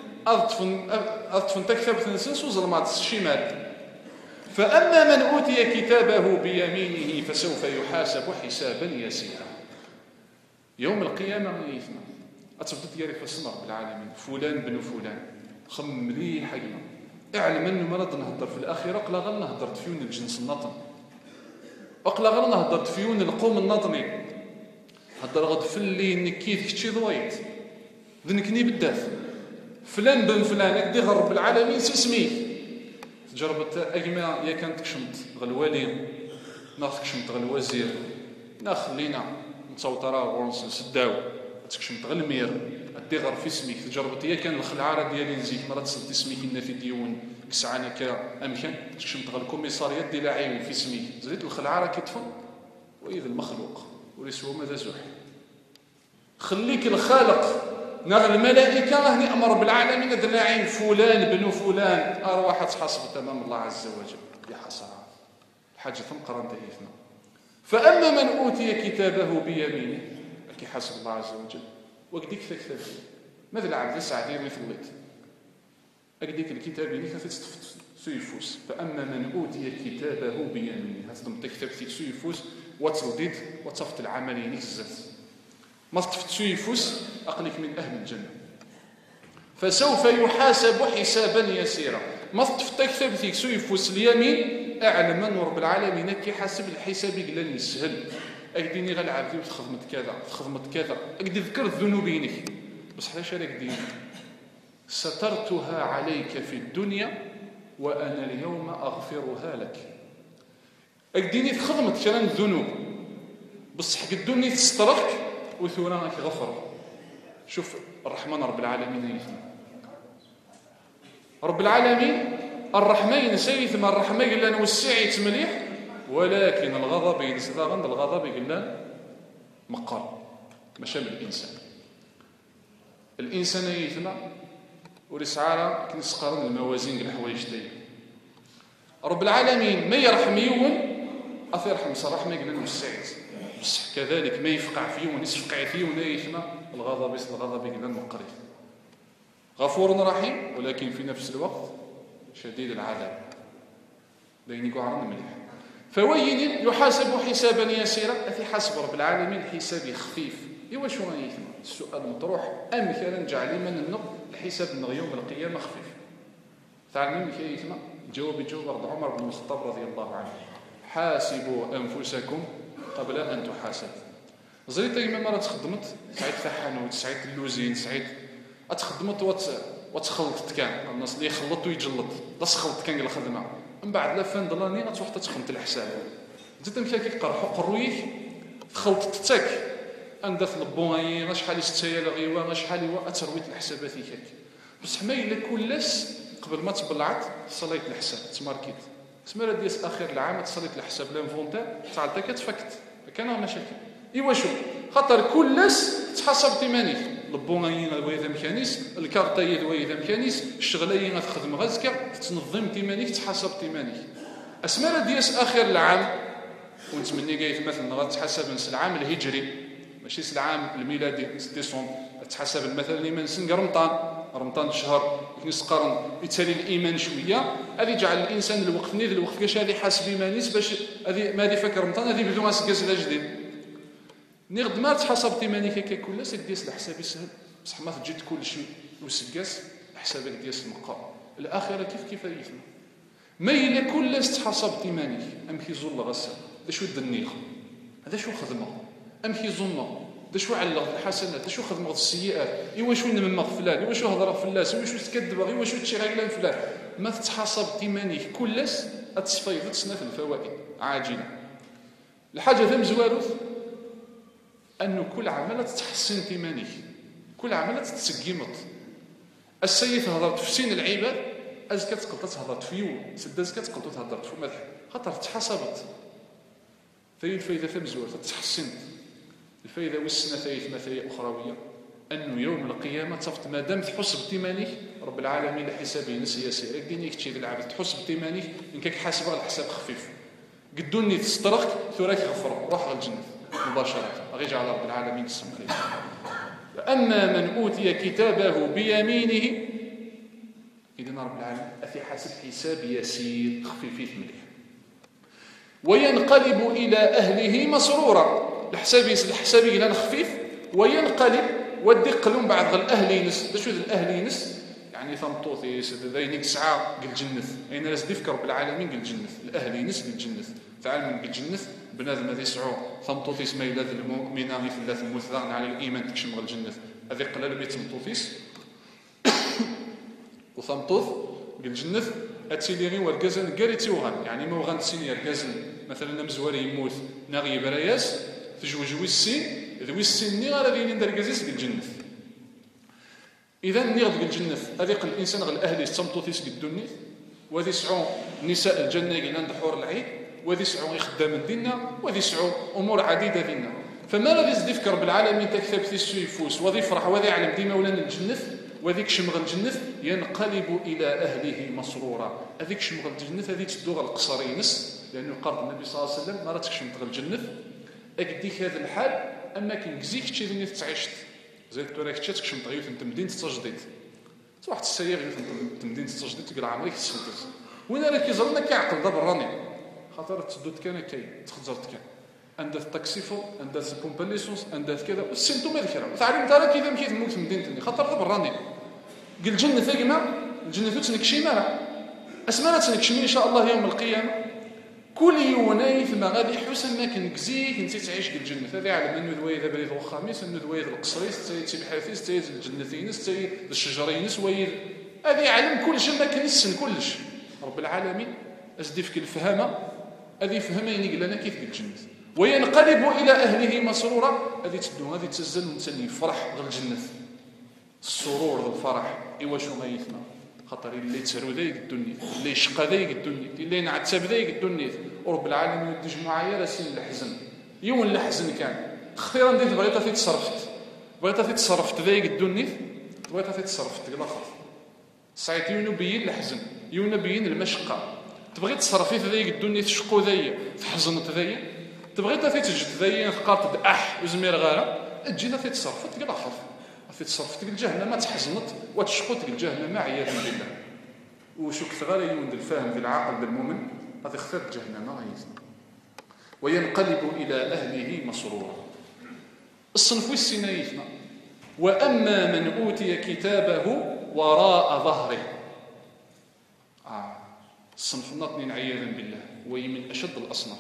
أضفن كتاب ثنسن سوزلمات الشمال. فأما من أوتي كتابه بيمينه فسوف يحاسب حسابا يسيرا. يوم القيامة يثنى أتبدأ يعرف اسم رب العالمين فلان بن فلان خم مليح حقنا اعلم أنه مرض نهضر في الآخرة أقلا غير نهضر فيون الجنس النطن أقلا غير نهضر فيون القوم النطني هضر غد في اللي نكيت كتشي ضويت ذنكني بالداف فلان بن فلان أكدي غير رب العالمين سميك تجربت أجمع يا كانت كشمت غالوالي ناخذ كشمت غالوزير ناخلينا نتصوترا ونص سداو تكشمت غير المير أدي غير في سميك تجربت هي كان الخلعاره ديالي نزيك مرات تصدي سميك لنا في ديون كسعانا كامكان تكشمت غير الكوميساريات ديال العيون في سميك زريت الخلعاره كتفن واذا المخلوق وليسوا ماذا زح خليك الخالق نار الملائكه هني امر بالعالمين دلاعين فلان بن فلان ارواح تحاسب امام الله عز وجل يا حسره الحاجه تنقرن دايفنا. فاما من اوتي كتابه بيمينه كي حسب الله عز وجل وقديك كتاب ماذا العبد ساعدين مثل ليت أقديك الكتاب اللي كتستفت سيفوس. فأما من أوتي كتابه بيمينه هتضم تكتبتي سيفوس وتصديد وتصفت العملين الزت ما صفت سيفوس أقلك من أهل الجنة فسوف يحاسب حسابا يسيرا. ما صفت تكتبتي سيفوس اليمين أعلم أن رب العالمين كي حاسب الحساب قلن يسهل أقديني غير العبد خدمت كذا أقدي ذكرت ذنوبينك بس حتى شارك دينك سترتها عليك في الدنيا وأنا اليوم أغفرها لك. أقديني خدمت كلام الذنوب بس حق الدنيا تسترك وثورانك غفر. شوف الرحمن رب العالمين يثنى رب العالمين الرحمين سيثم الرحمين لأن وسعيت مليح ولكن الغضب ينسدغن الغضب يقول مقر مشام الإنسان يثنى ورسعارة كنسقارن الموازين الحوايج دي رب العالمين ما يرحم يوم أفيرحم صراحة ما يقول وسعيت بس كذلك ما يفقع فيهم يسفقع فيهم يثنى الغضب يقول مقر غفور رحيم ولكن في نفس الوقت شديد العذاب ديني قعرن مليح. فوين يحاسب حسابا يسيرا أثي حسب رب العالمين حساب خفيف. إيوا شو غيثم السؤال مطروح أم كان جعل من النق الحساب من يوم القيامة خفيف تعلمين كي يثم جواب عمر بن الخطاب رضي الله عنه حاسبوا أنفسكم قبل أن تحاسب. زريت أيما مرة خدمت سعيد فحانوت سعيد اللوزين سعيد تخدمت وتخلط كان الناس اللي يخلط ويجلط لا تخلط كان الخدمه من بعد لا فان دلاني غتروح تخدم الحساب زيد مشى كيقرحوا قرويك خلطت تاك عندها البوين شحال يستاهل غيوا شحال هو ترويت الحسابات ياك بصح ما الا كلاس قبل ما تبلعت صليت الحساب تماركيت سميرا ديال اخر العام تصليت الحساب لانفونتير تاع انت كتفكت كان مشاكل ايوا شوف خاطر كلاس تحسب تيمانيك البوين وإذا مكانيس الكارطايد وإذا مكانيس الشغليه غتخدم غزكا تنظم تيمانيك تحسب تيمانيك اسميرا ديال اخر العام ونتمنى قايت مثلا غتحسب نس العام الهجري ماشي العام الميلادي ديسمبر تحسب مثلا ايمان سن رمضان شهر نص قرن يتالي الايمان شويه هذه جعل الانسان الوقت نيد الوقت كاش هذه حاسب ايمانيس باش هذه ما هذه فاكر رمضان هذه بدون اسكاز جديد نغد ما تحسب ايمانك ككل سيك ديال الحساب يسهل بصح ما تجي كل شيء وسكاس حسابك ديال المقام الاخره كيف يفهم ما الا كل تحسب ايمانك ام كيزول غسل هذا شو الدنيخ هذا شو خدمه ام كيظن دا شو علق الحسنات دا شو خدمه السيئات ايوا شو نمم فلان ايوا شو هضره فلاس ايوا شو تكذب ايوا شو تشي غير فلان ما تتحاسب تيمانيك كلس اتصفيض تصنف الفوائد عاجله الحاجه ثم زواروث انه كل عمله تتحسن تيمانيك كل عمله تتسقيمط السيد هضرت في سين العباد ازكى تقدر تهضر فيو سدازكى تقدر تهضر في مدح خاطر تحسبت ثاني الفائده ثم زواروث تتحسن الفائده والسنه ثالث مثايا اخرويه انه يوم القيامه تصفت ما دام تحسب تيمانيك رب العالمين لحسابه سياسي الدنيا كتشي العبد تحسب تيمانيك انك حاسب على الحساب خفيف قدوني تسترق ثراك غفر روح للجنه مباشره غيجعل رب العالمين السمع اما من اوتي كتابه بيمينه اذن رب العالمين في حاسب حساب يسير خفيف مليح وينقلب الى اهله مسرورا الحساب إلى خفيف وينقلب ودي قلوم بعض الأهل ينس دا شو الأهل ينس يعني ثمطوثي ذينك سعى قل جنث أين ناس ديفكر بالعالمين قل جنث الأهل ينس قل جنث تعال من قل جنث بنادم هذي سعو ثمطوثي اسمه إلى المؤمنة في الله المثلان على الإيمان تكشم غل جنث هذي قلال بيت ثمطوثيس وثمطوث قل جنث أتسيليغي والقزن قريتي وغن يعني ما وغن تسيني القزن مثلا مزواري يموت ناغي براياس تجوجوي السين ذوي السين ني غير ديالين دار كازيس بالجنة اذا ني غد بالجنة هذيك الانسان غير الاهل يستمطوا تيس قدوني وذي سعو نساء الجنه قلنا عند حور العيد وذي سعو خدام ديننا وذي سعو امور عديده ديننا فما غادي يذكر بالعالمين تكتب تيس يفوس وذي فرح وذي علم ديما ولا الجنة وذيك شمغ الجنة ينقلب الى اهله مسرورا هذيك شمغ الجنة هذيك تدوغ القصر ينس لانه قال النبي صلى الله عليه وسلم ما راتكش شمغ الجنة اكديك هذا الحال اما كنكزيك شي اللي تعيشت زيد توريك تشاتك شنط غيوث انت مدينه التجديد واحد السير غيوث انت مدينه التجديد تقول عمرك تسلكت وين راه كيزرنا كيعقل دابا الراني خاطر تسدود كان كاين تخزرت كان عندها التاكسيفو عندها البومبا ليسونس عندها كذا والسيمتوم ذكرها تعلم ترى كيف مشيت تموت في مدينتي خاطر دابا الراني قال الجنه ثقمه الجنه تنكشي مالها اسمانا تنكشمي ان شاء الله يوم القيامه كل يونايث ما غادي يحوس انك نكزيك انت تعيش بالجنه هذا على انه ذوي ذا بريد الخميس انه ذوي القصريس تي بحثيس تي الجنتينس تي الشجرينس وي هذا يعلم كل شيء ما كنسن كلش رب العالمين اسديفك الفهامه هذه فهمه يعني لنا كيف بالجنه وينقلب الى اهله مسرورا هذه تدو هذه تزن ونتني فرح غير الجنه السرور الفرح ايوا شو ما يثنى خاطر اللي تسرو ذاك الدنيا اللي يشقى ذاك الدنيا اللي نعتب ذاك الدنيا ورب العالمين ودي جمعايا راسين الحزن يوم الحزن كان اختيرا ديت بغيتها في تصرفت ذاك الدنيا بغيتها في تصرفت قال اخر ساعات ينبين الحزن ينبين المشقه تبغي تصرفي في ذاك الدنيا تشقو ذايا تحزنت ذايا تبغيتها في تجد ذايا ثقات دأح وزمير غاره تجينا في تصرفت قال اخر في تصرفت الجهنم ما تحزنت وتشقت الجهنم عياذا بالله وشو كثر يوند الفهم في العقل بالمؤمن هذا اختار الجهنم غيث وينقلب الى اهله مسرورا الصنف السنايثنا واما من اوتي كتابه وراء ظهره الصنف الناطنين عياذا بالله وهي من اشد الاصناف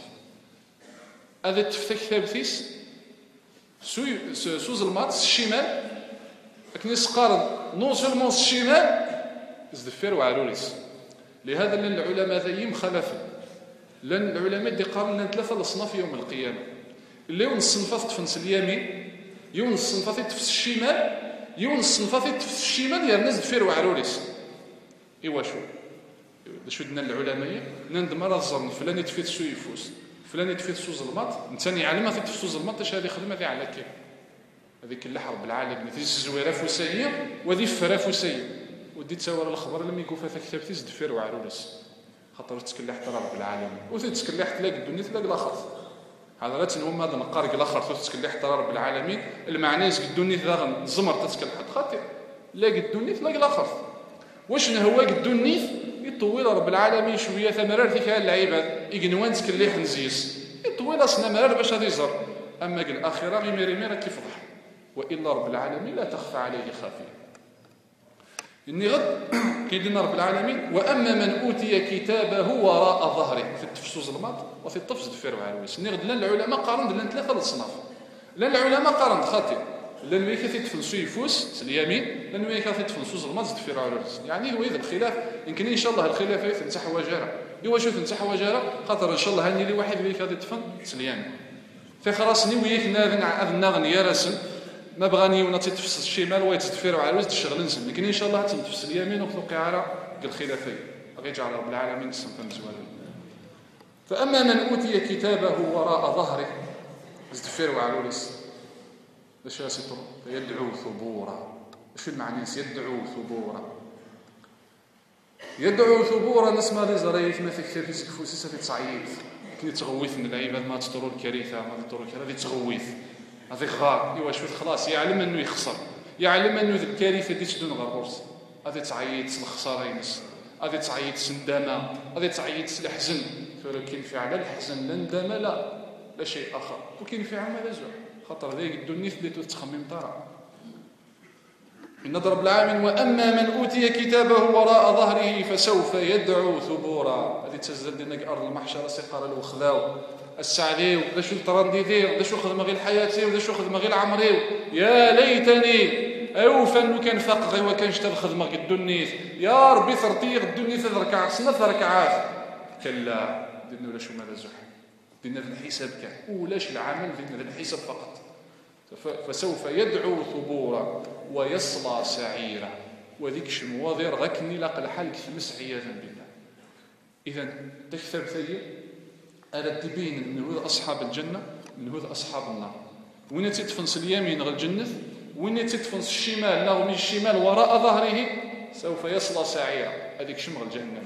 هذا تفتك ثابتيس سوز المات الشمال لكن يسقارن نون سولمون الشمال زدفير وعروريس. لهذا لأن العلماء ذي مخالفين، لأن العلماء دي قارن ثلاثة الأصناف يوم القيامة، اللي يون الصنفات تفنس اليمين، يون الصنفات تفنس الشمال، يون الصنفات تفنس الشمال يرنز دفير وعروريس. إيوا شو دنا العلماء نند مرة الظن فلان يتفيت سو يفوس، فلان يتفيت سو ظلمات، نتاني يعلم ما تفسو ظلمات اش هذه خدمة ذي على كيف هذيك اللي حرب العالم ذي الزويرة فوسية وذي الفرا فوسية ودي تصور الخبر لما يقول فيها كتاب تيز دفير وعرورس خاطر تسكلي حتى رب العالمين وتتسكلي حتى تلاقي الدنيا تلاقي الاخر هذا لا تنهم هذا نقارق الاخر تسكلي حتى رب العالمين المعنى يسك الدنيا ذا زمر تسكل حتى خاطر لاقي الدنيا تلاقي الاخر واش هو الدنيا يطول رب العالمين شويه ثمرار ذيك العباد يقنوان تسكلي حنزيس يطول اصلا مرار باش هذا يزر اما الاخره غير ميرا كيفضح والا رب العالمين لا تخفى عليه خافيه إني غد كيدنا رب العالمين وأما من أوتي كتابه وراء ظهره في التفسوز الماط وفي التفسد الفير وعرويس إني غد لأن العلماء قارن لأن ثلاثة الأصناف لأن العلماء قارن خاطئ لأن ويكا تفلسو يفوس اليمين لأن ويكا تفلسوز الماط الفير وعرويس يعني هو إذا الخلاف يمكن إن شاء الله الخلاف يتنسح وجارة إيوا شوف تنسح وجارة خاطر إن شاء الله هني لي واحد ويكا تفن اليمين في خلاص نويك ناذن يا رسم ما بغاني وناتي تفس الشمال ويتدفير وعرويس الشغل نسم لكن ان شاء الله تنفس اليمين وخلقي على الخلافين غيجعل رب العالمين السمكه مزوالين فاما من اوتي كتابه وراء ظهره زدفير وعرويس باش يسطر فيدعو ثبورا شو المعنى يدعو ثبورا نسمع لي زريت ما في كتاب سكفوسي سافي تصعيد كي تغويث من العباد ما تطروا الكريثه ما تطروا هذه تغويث هذا غار ايوا شوف خلاص يعلم انه يخسر يعلم انه الكارثه دي تدون غرورس هذه تعيط الخساره ينس هذه تعيط الندامه هذه تعيط الحزن ولكن في على الحزن لا ندامه لا شيء اخر وكاين في عمل زوج خاطر ذيك الدنيا اللي تتخمم طرا ان رب العالمين واما من اوتي كتابه وراء ظهره فسوف يدعو ثبورا هذه تسجل لنا ارض المحشر سيقار الوخذاو السعديو ذا شو الطراندي دير ذا شو خدمه غير حياتي وذا شو خدمه غير عمري يا ليتني اوفا لو كان فاق غير وكان شتا الخدمه غير الدنيا يا ربي ثرتي الدنيا تذركع سنه ركعات كلا درنا ولا شو ماذا زح درنا الحساب كاع ولاش العمل درنا الحساب فقط فسوف يدعو ثبورا ويصلى سعيرا وذيك المواضير غكني لاق الحال كثمس عياذا بالله اذا تكثر ثيب ألا تبين من هو أصحاب الجنة من هو أصحاب النار وين تتفنس اليمين غير الجنة وين تتفنس الشمال نغم الشمال وراء ظهره سوف يصلى سعيرا هذيك شمغ الجنة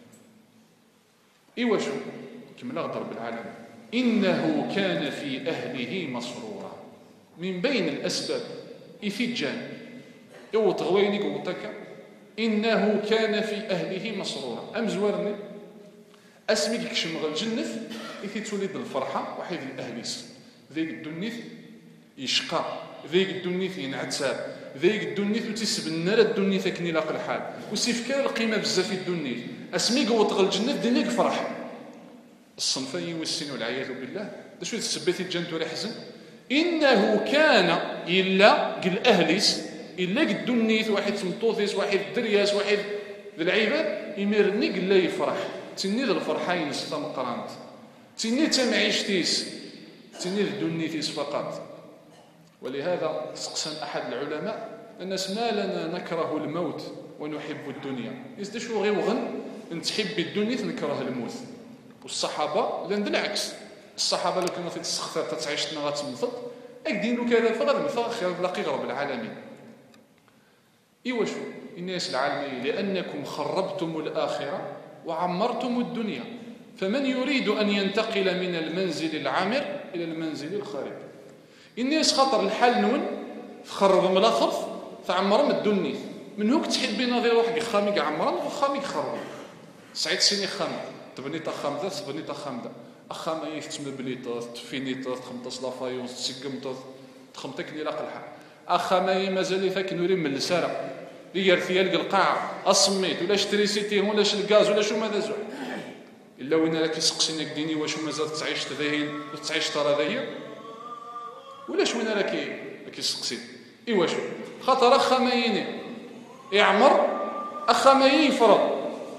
إيوا شو كما رب العالمين إنه كان في أهله مسرورا من بين الأسباب إفجان يوط غويني قوتك إنه كان في أهله مسرورا أمزورني اسمك كشمغ الجنة إذا تولد الفرحة وحيد الأهليس ذيك الدنيا يشقى ذيك الدنيا ينعتاب ذيك الدنيا تسب النار الدنيا تكني لاق الحال وسيف كان القيمة بزاف في الدنيا اسمك وطغ الجنة دينيك فرح الصنفين والسين والعياذ بالله دا شو تسبيتي الجنة ولا حزن إنه كان إلا قل أهليس إلا الدنيا واحد سمطوثيس واحد درياس واحد ذي العباد يمرني قل لا يفرح تني الفرحين استم قرانت تني تمعيشتيس تني الدنيتيس فقط ولهذا سقسم احد العلماء الناس ما لنا نكره الموت ونحب الدنيا يزد شو غير وغن نتحب الدنيا نكره الموت والصحابه لان بالعكس الصحابه لو كانوا في السخطه تعيشنا غتمثل اكدين كذا فغاد مثل خير لاقي رب العالمين ايوا شو الناس العالمين لانكم خربتم الاخره وعمرتم الدنيا فمن يريد أن ينتقل من المنزل العامر إلى المنزل الخارب الناس خطر الحال نون تخرب ملاخر تعمرهم الدنيا من هوك تحبي نظير واحد خامي عمران وخامي خرب سعيد سيني خام تبني تخامده تبني تخامده اخا ما يفتم بليطات تفينيطات خمطاس لافايونس تسقمطات تخمطك لي لاق الحال اخا ما مازال فاك نوري من الساره اللي يرثي يلقى القاع الصميت ولا اشتريسيتي ولاش الغاز ولا شو ماذا زوج الا وين راك يسقسينك ديني واش مازال تعيش تذهين وتعيش ترى ذي ولاش وين راك يسقسي إيوا شو خاطر أخا مايني يعمر أخا مايين يفرغ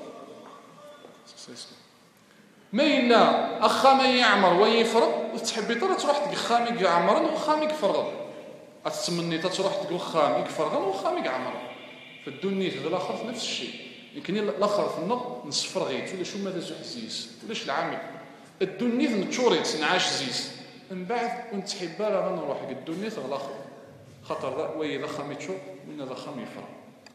ما إلا أخا ما يعمر ويفرغ وتحبي تروح تلقى خامي يعمرن وخامي يفرغ أتسمني تروح تلقى خامي يفرغن وخامي يعمر فالدنيا في الآخر نفس الشيء يمكن الآخر في النار نصفر غيت ولا شو ماذا زوج زيس ولاش العامل الدنيا نتشوريت نعاش زيس من بعد ونتحبها راه نروح الدنيا في الآخر خاطر ذا وي ذا خامي تشور من ذا خامي يفرغ.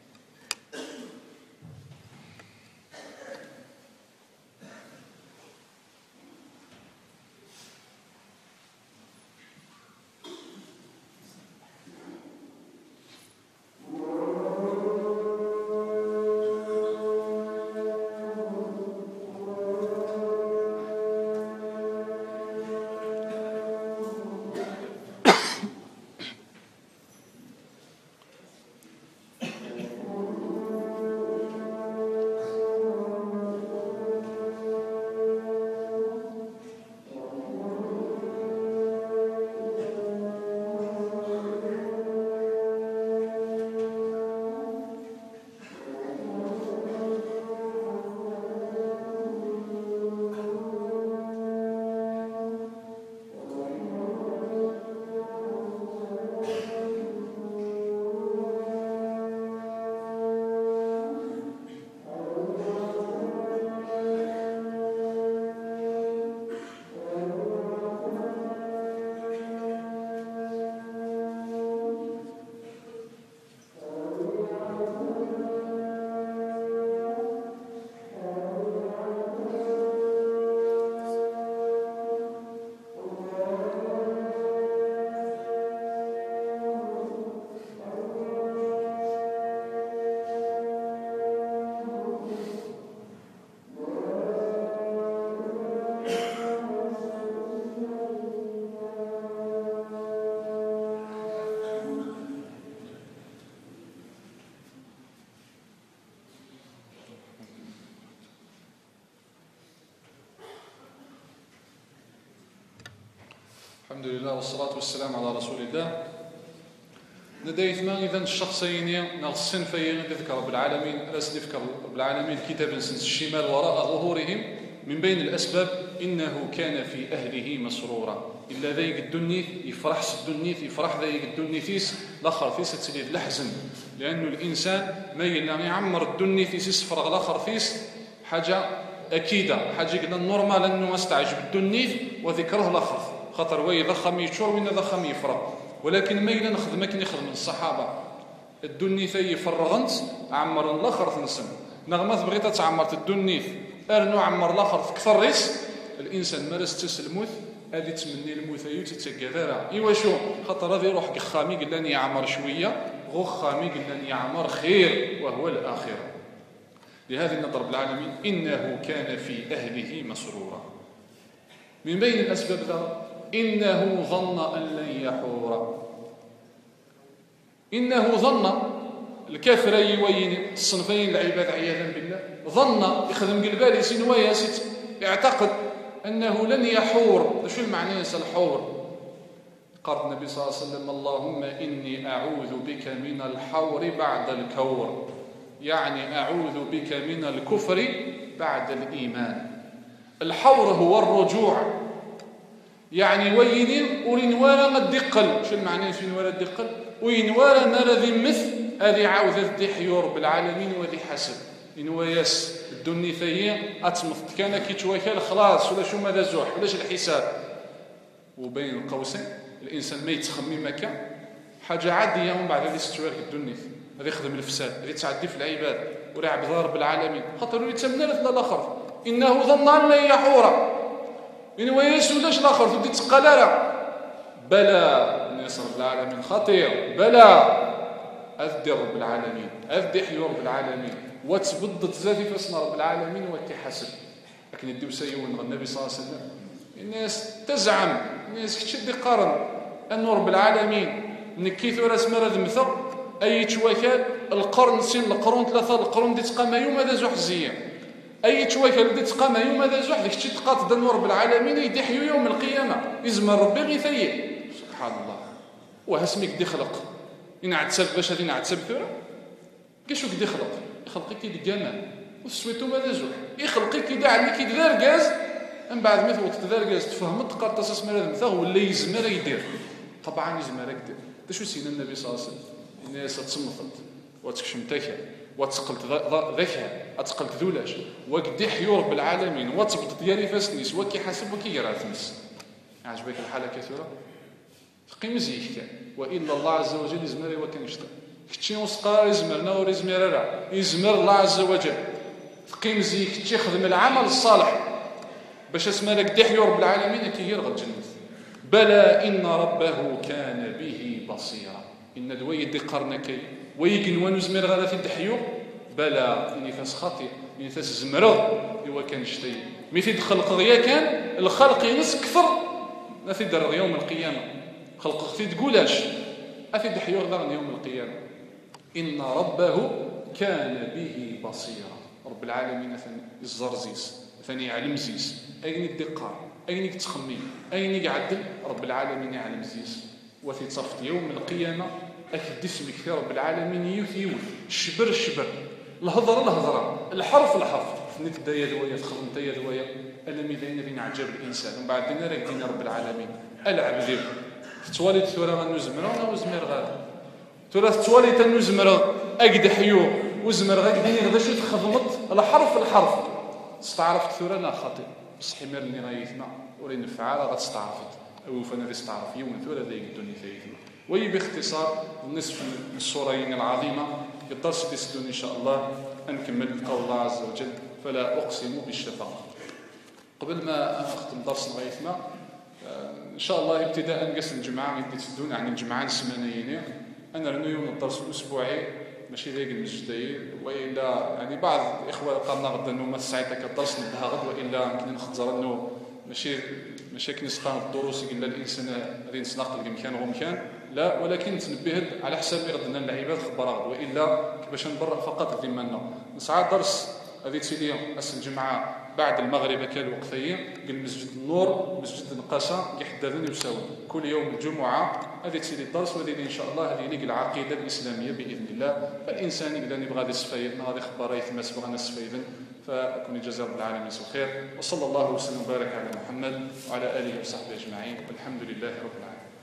الحمد لله والصلاة والسلام على رسول الله. ندايت ما إذا الشخصين نغ الصنفين ذكر رب العالمين راس ذكر رب العالمين كتابا سنس الشمال وراء ظهورهم من بين الأسباب إنه كان في أهله مسرورا إلا ذيك الدنيث يفرح الدنيث يفرح ذيك الدنيثيس الآخر فيس تسليد الحزن لأنه الإنسان ما يلا يعمر الدنيثيس يسفرغ الآخر فيس حاجة أكيدة حاجة قلنا النورمال أنه استعجب الدنيث وذكره الآخر خاطر وي ضخم يشور وين ضخم يفرغ ولكن ما إلا نخدم كي نخدم الصحابة الدنيث يفرغنت عمر الآخر تنسم نغمات بغيت تعمرت الدنيث أرنو عمر الآخر كثر ريس الإنسان مارس تسلموث هذه تمني الموت أيو تتكاثرها إيوا شو خاطر هذا يروح قخامي قال لن يعمر شوية غخامي قال لن يعمر خير وهو الآخرة. لهذا نضرب العالمين إنه كان في أهله مسرورا. من بين الأسباب ذا إنه ظن أن لن يحور. إنه ظن الكافر يوين الصنفين العباد عياذا بالله ظن يخدم قلبالي سنوايا ست يعتقد أنه لن يحور. شو المعنى الحور؟ قال النبي صلى الله عليه وسلم اللهم إني أعوذ بك من الحور بعد الكور يعني أعوذ بك من الكفر بعد الإيمان. الحور هو الرجوع يعني وينين ورينوالا قد دقل. شو المعنى في نوالا دقل؟ وينوالا نرى ذي مثل هذه عاوذة ذي حيور بالعالمين وذي حسب إنواياس الدنيا ثانية أتمثل كان كي توكل خلاص ولا شو ماذا زوح ولاش الحساب. وبين القوسين الإنسان ما يتخمم مكان حاجة عادية ومن بعد هذه ستوارك الدنيا هذه يخدم الفساد هذه تعدي في العباد ولا عبد رب العالمين خاطر يتمنى لثلا الآخر إنه ظن أن لن يحور إنواياس ولاش الآخر تبدي تقلالة بلى الناس رب العالمين خطير بلى أذدي رب العالمين أذدي حيور رب العالمين وتبضت ذاتي في اسم رب العالمين وتحسب. لكن يديو سيون النبي صلى الله عليه وسلم الناس تزعم الناس كتشد قارن أن رب العالمين نكيث راس مرض مثل أي توكال القرن سن القرون ثلاثة القرون دي تقام يوم هذا زوح زية أي توكال دي تقام يوم هذا زوح ديك تشد قاط دن رب العالمين يدحيو يوم القيامة يزمر ربي غيثيه سبحان الله وهسمك دي خلق ينعتسب باش غادي ينعتسب ثورة كاش وكد يخلقك كي جمال وسويتو ماذا زوج يخلقك كي على كي داركاز من بعد مثل وقت داركاز تفهم تقرط اساس مراد مثلا ولا يزمر يدير طبعا يزمر يدير تا شو سينا النبي صلى الله عليه وسلم الناس تصمفت وتكشمتك وتقلت ذكها اتقلت ذولاش وقد حيور بالعالمين وتبط ديالي فاسنيس وكي حاسب وكي يرى تنس عجبك الحاله كثيره قيم زيك كان والا الله عز وجل يزمر وكان يشتغل كتشي وسقار يزمرنا وريزمير راه يزمر الله عز وجل قيم زيك كتشي خدم العمل الصالح باش اسمى لك دحيور بالعالمين كي يرغب الجنه بلى ان ربه كان به بصيرا ان دوي دي قرنكي ويكن ونزمر غدا في الدحيور بلى اني فاس خاطي اني فاس زمرغ ايوا كان شتي مي في الخلق غيا كان الخلق ينس كثر ما في در يوم القيامه خلق في تقولاش افي الدحيور غدا يوم القيامه ان ربه كان به بصيرا رب العالمين ثاني الزرزيس ثاني يعلم زيس اين الدقه اين تخمين اين يعدل رب العالمين يعلم زيس وفي تصفت يوم القيامه اكد اسمك في رب العالمين يوث الشبر الشبر الهضره الحرف نيت دايا دوايا تخدم دايا دوايا الا ميدين بين عجب الانسان ومن بعد دينا راك دين رب العالمين العب ديال تواليت ثورة غنزمرو وزمير غادا ثورة تواليت نزمرو اكد حيو وزمر غادي غدا شي تخدمت الحرف استعرفت ثورة لا خاطئ بصح مير اللي غايثنا ولي نفعها راه غتستعرفت او فانا غادي استعرف يوم ثورة ذاك الدنيا ثايثنا وي باختصار النصف الصورين العظيمه الدرس ديال ان شاء الله نكمل قول الله عز وجل فلا اقسم بالشفق قبل ما اختم درس غايثنا ان شاء الله ابتداء نقسم الجمعه غادي تدون عن الجمعه السمانيين انا رانو يوم الدرس الاسبوعي ماشي ذاك المجدي والا يعني بعض الاخوه قالنا غدا انه ما ساعتك الدرس نبها غد والا يمكن نخزر انه ماشي كنسقى الدروس الا الانسان غادي نسنقل كمكان ومكان لا ولكن تنبهد على حساب غدنا العباد خبر غد والا باش نبرأ فقط ذمنا نسعى درس هذه تسيلي أس الجمعة بعد المغرب كالوقتين المسجد النور مسجد النقاشة يحدثني وساوي كل يوم الجمعة هذه تسيلي الدرس وهذه إن شاء الله هذه ليك العقيدة الإسلامية بإذن الله فالإنسان إذا نبغى هذا السفايد هذه خبر يتمس بغانا السفايد فأكون جزاء رب العالمين خير وصلى الله وسلم وبارك على محمد وعلى آله وصحبه أجمعين والحمد لله رب العالمين.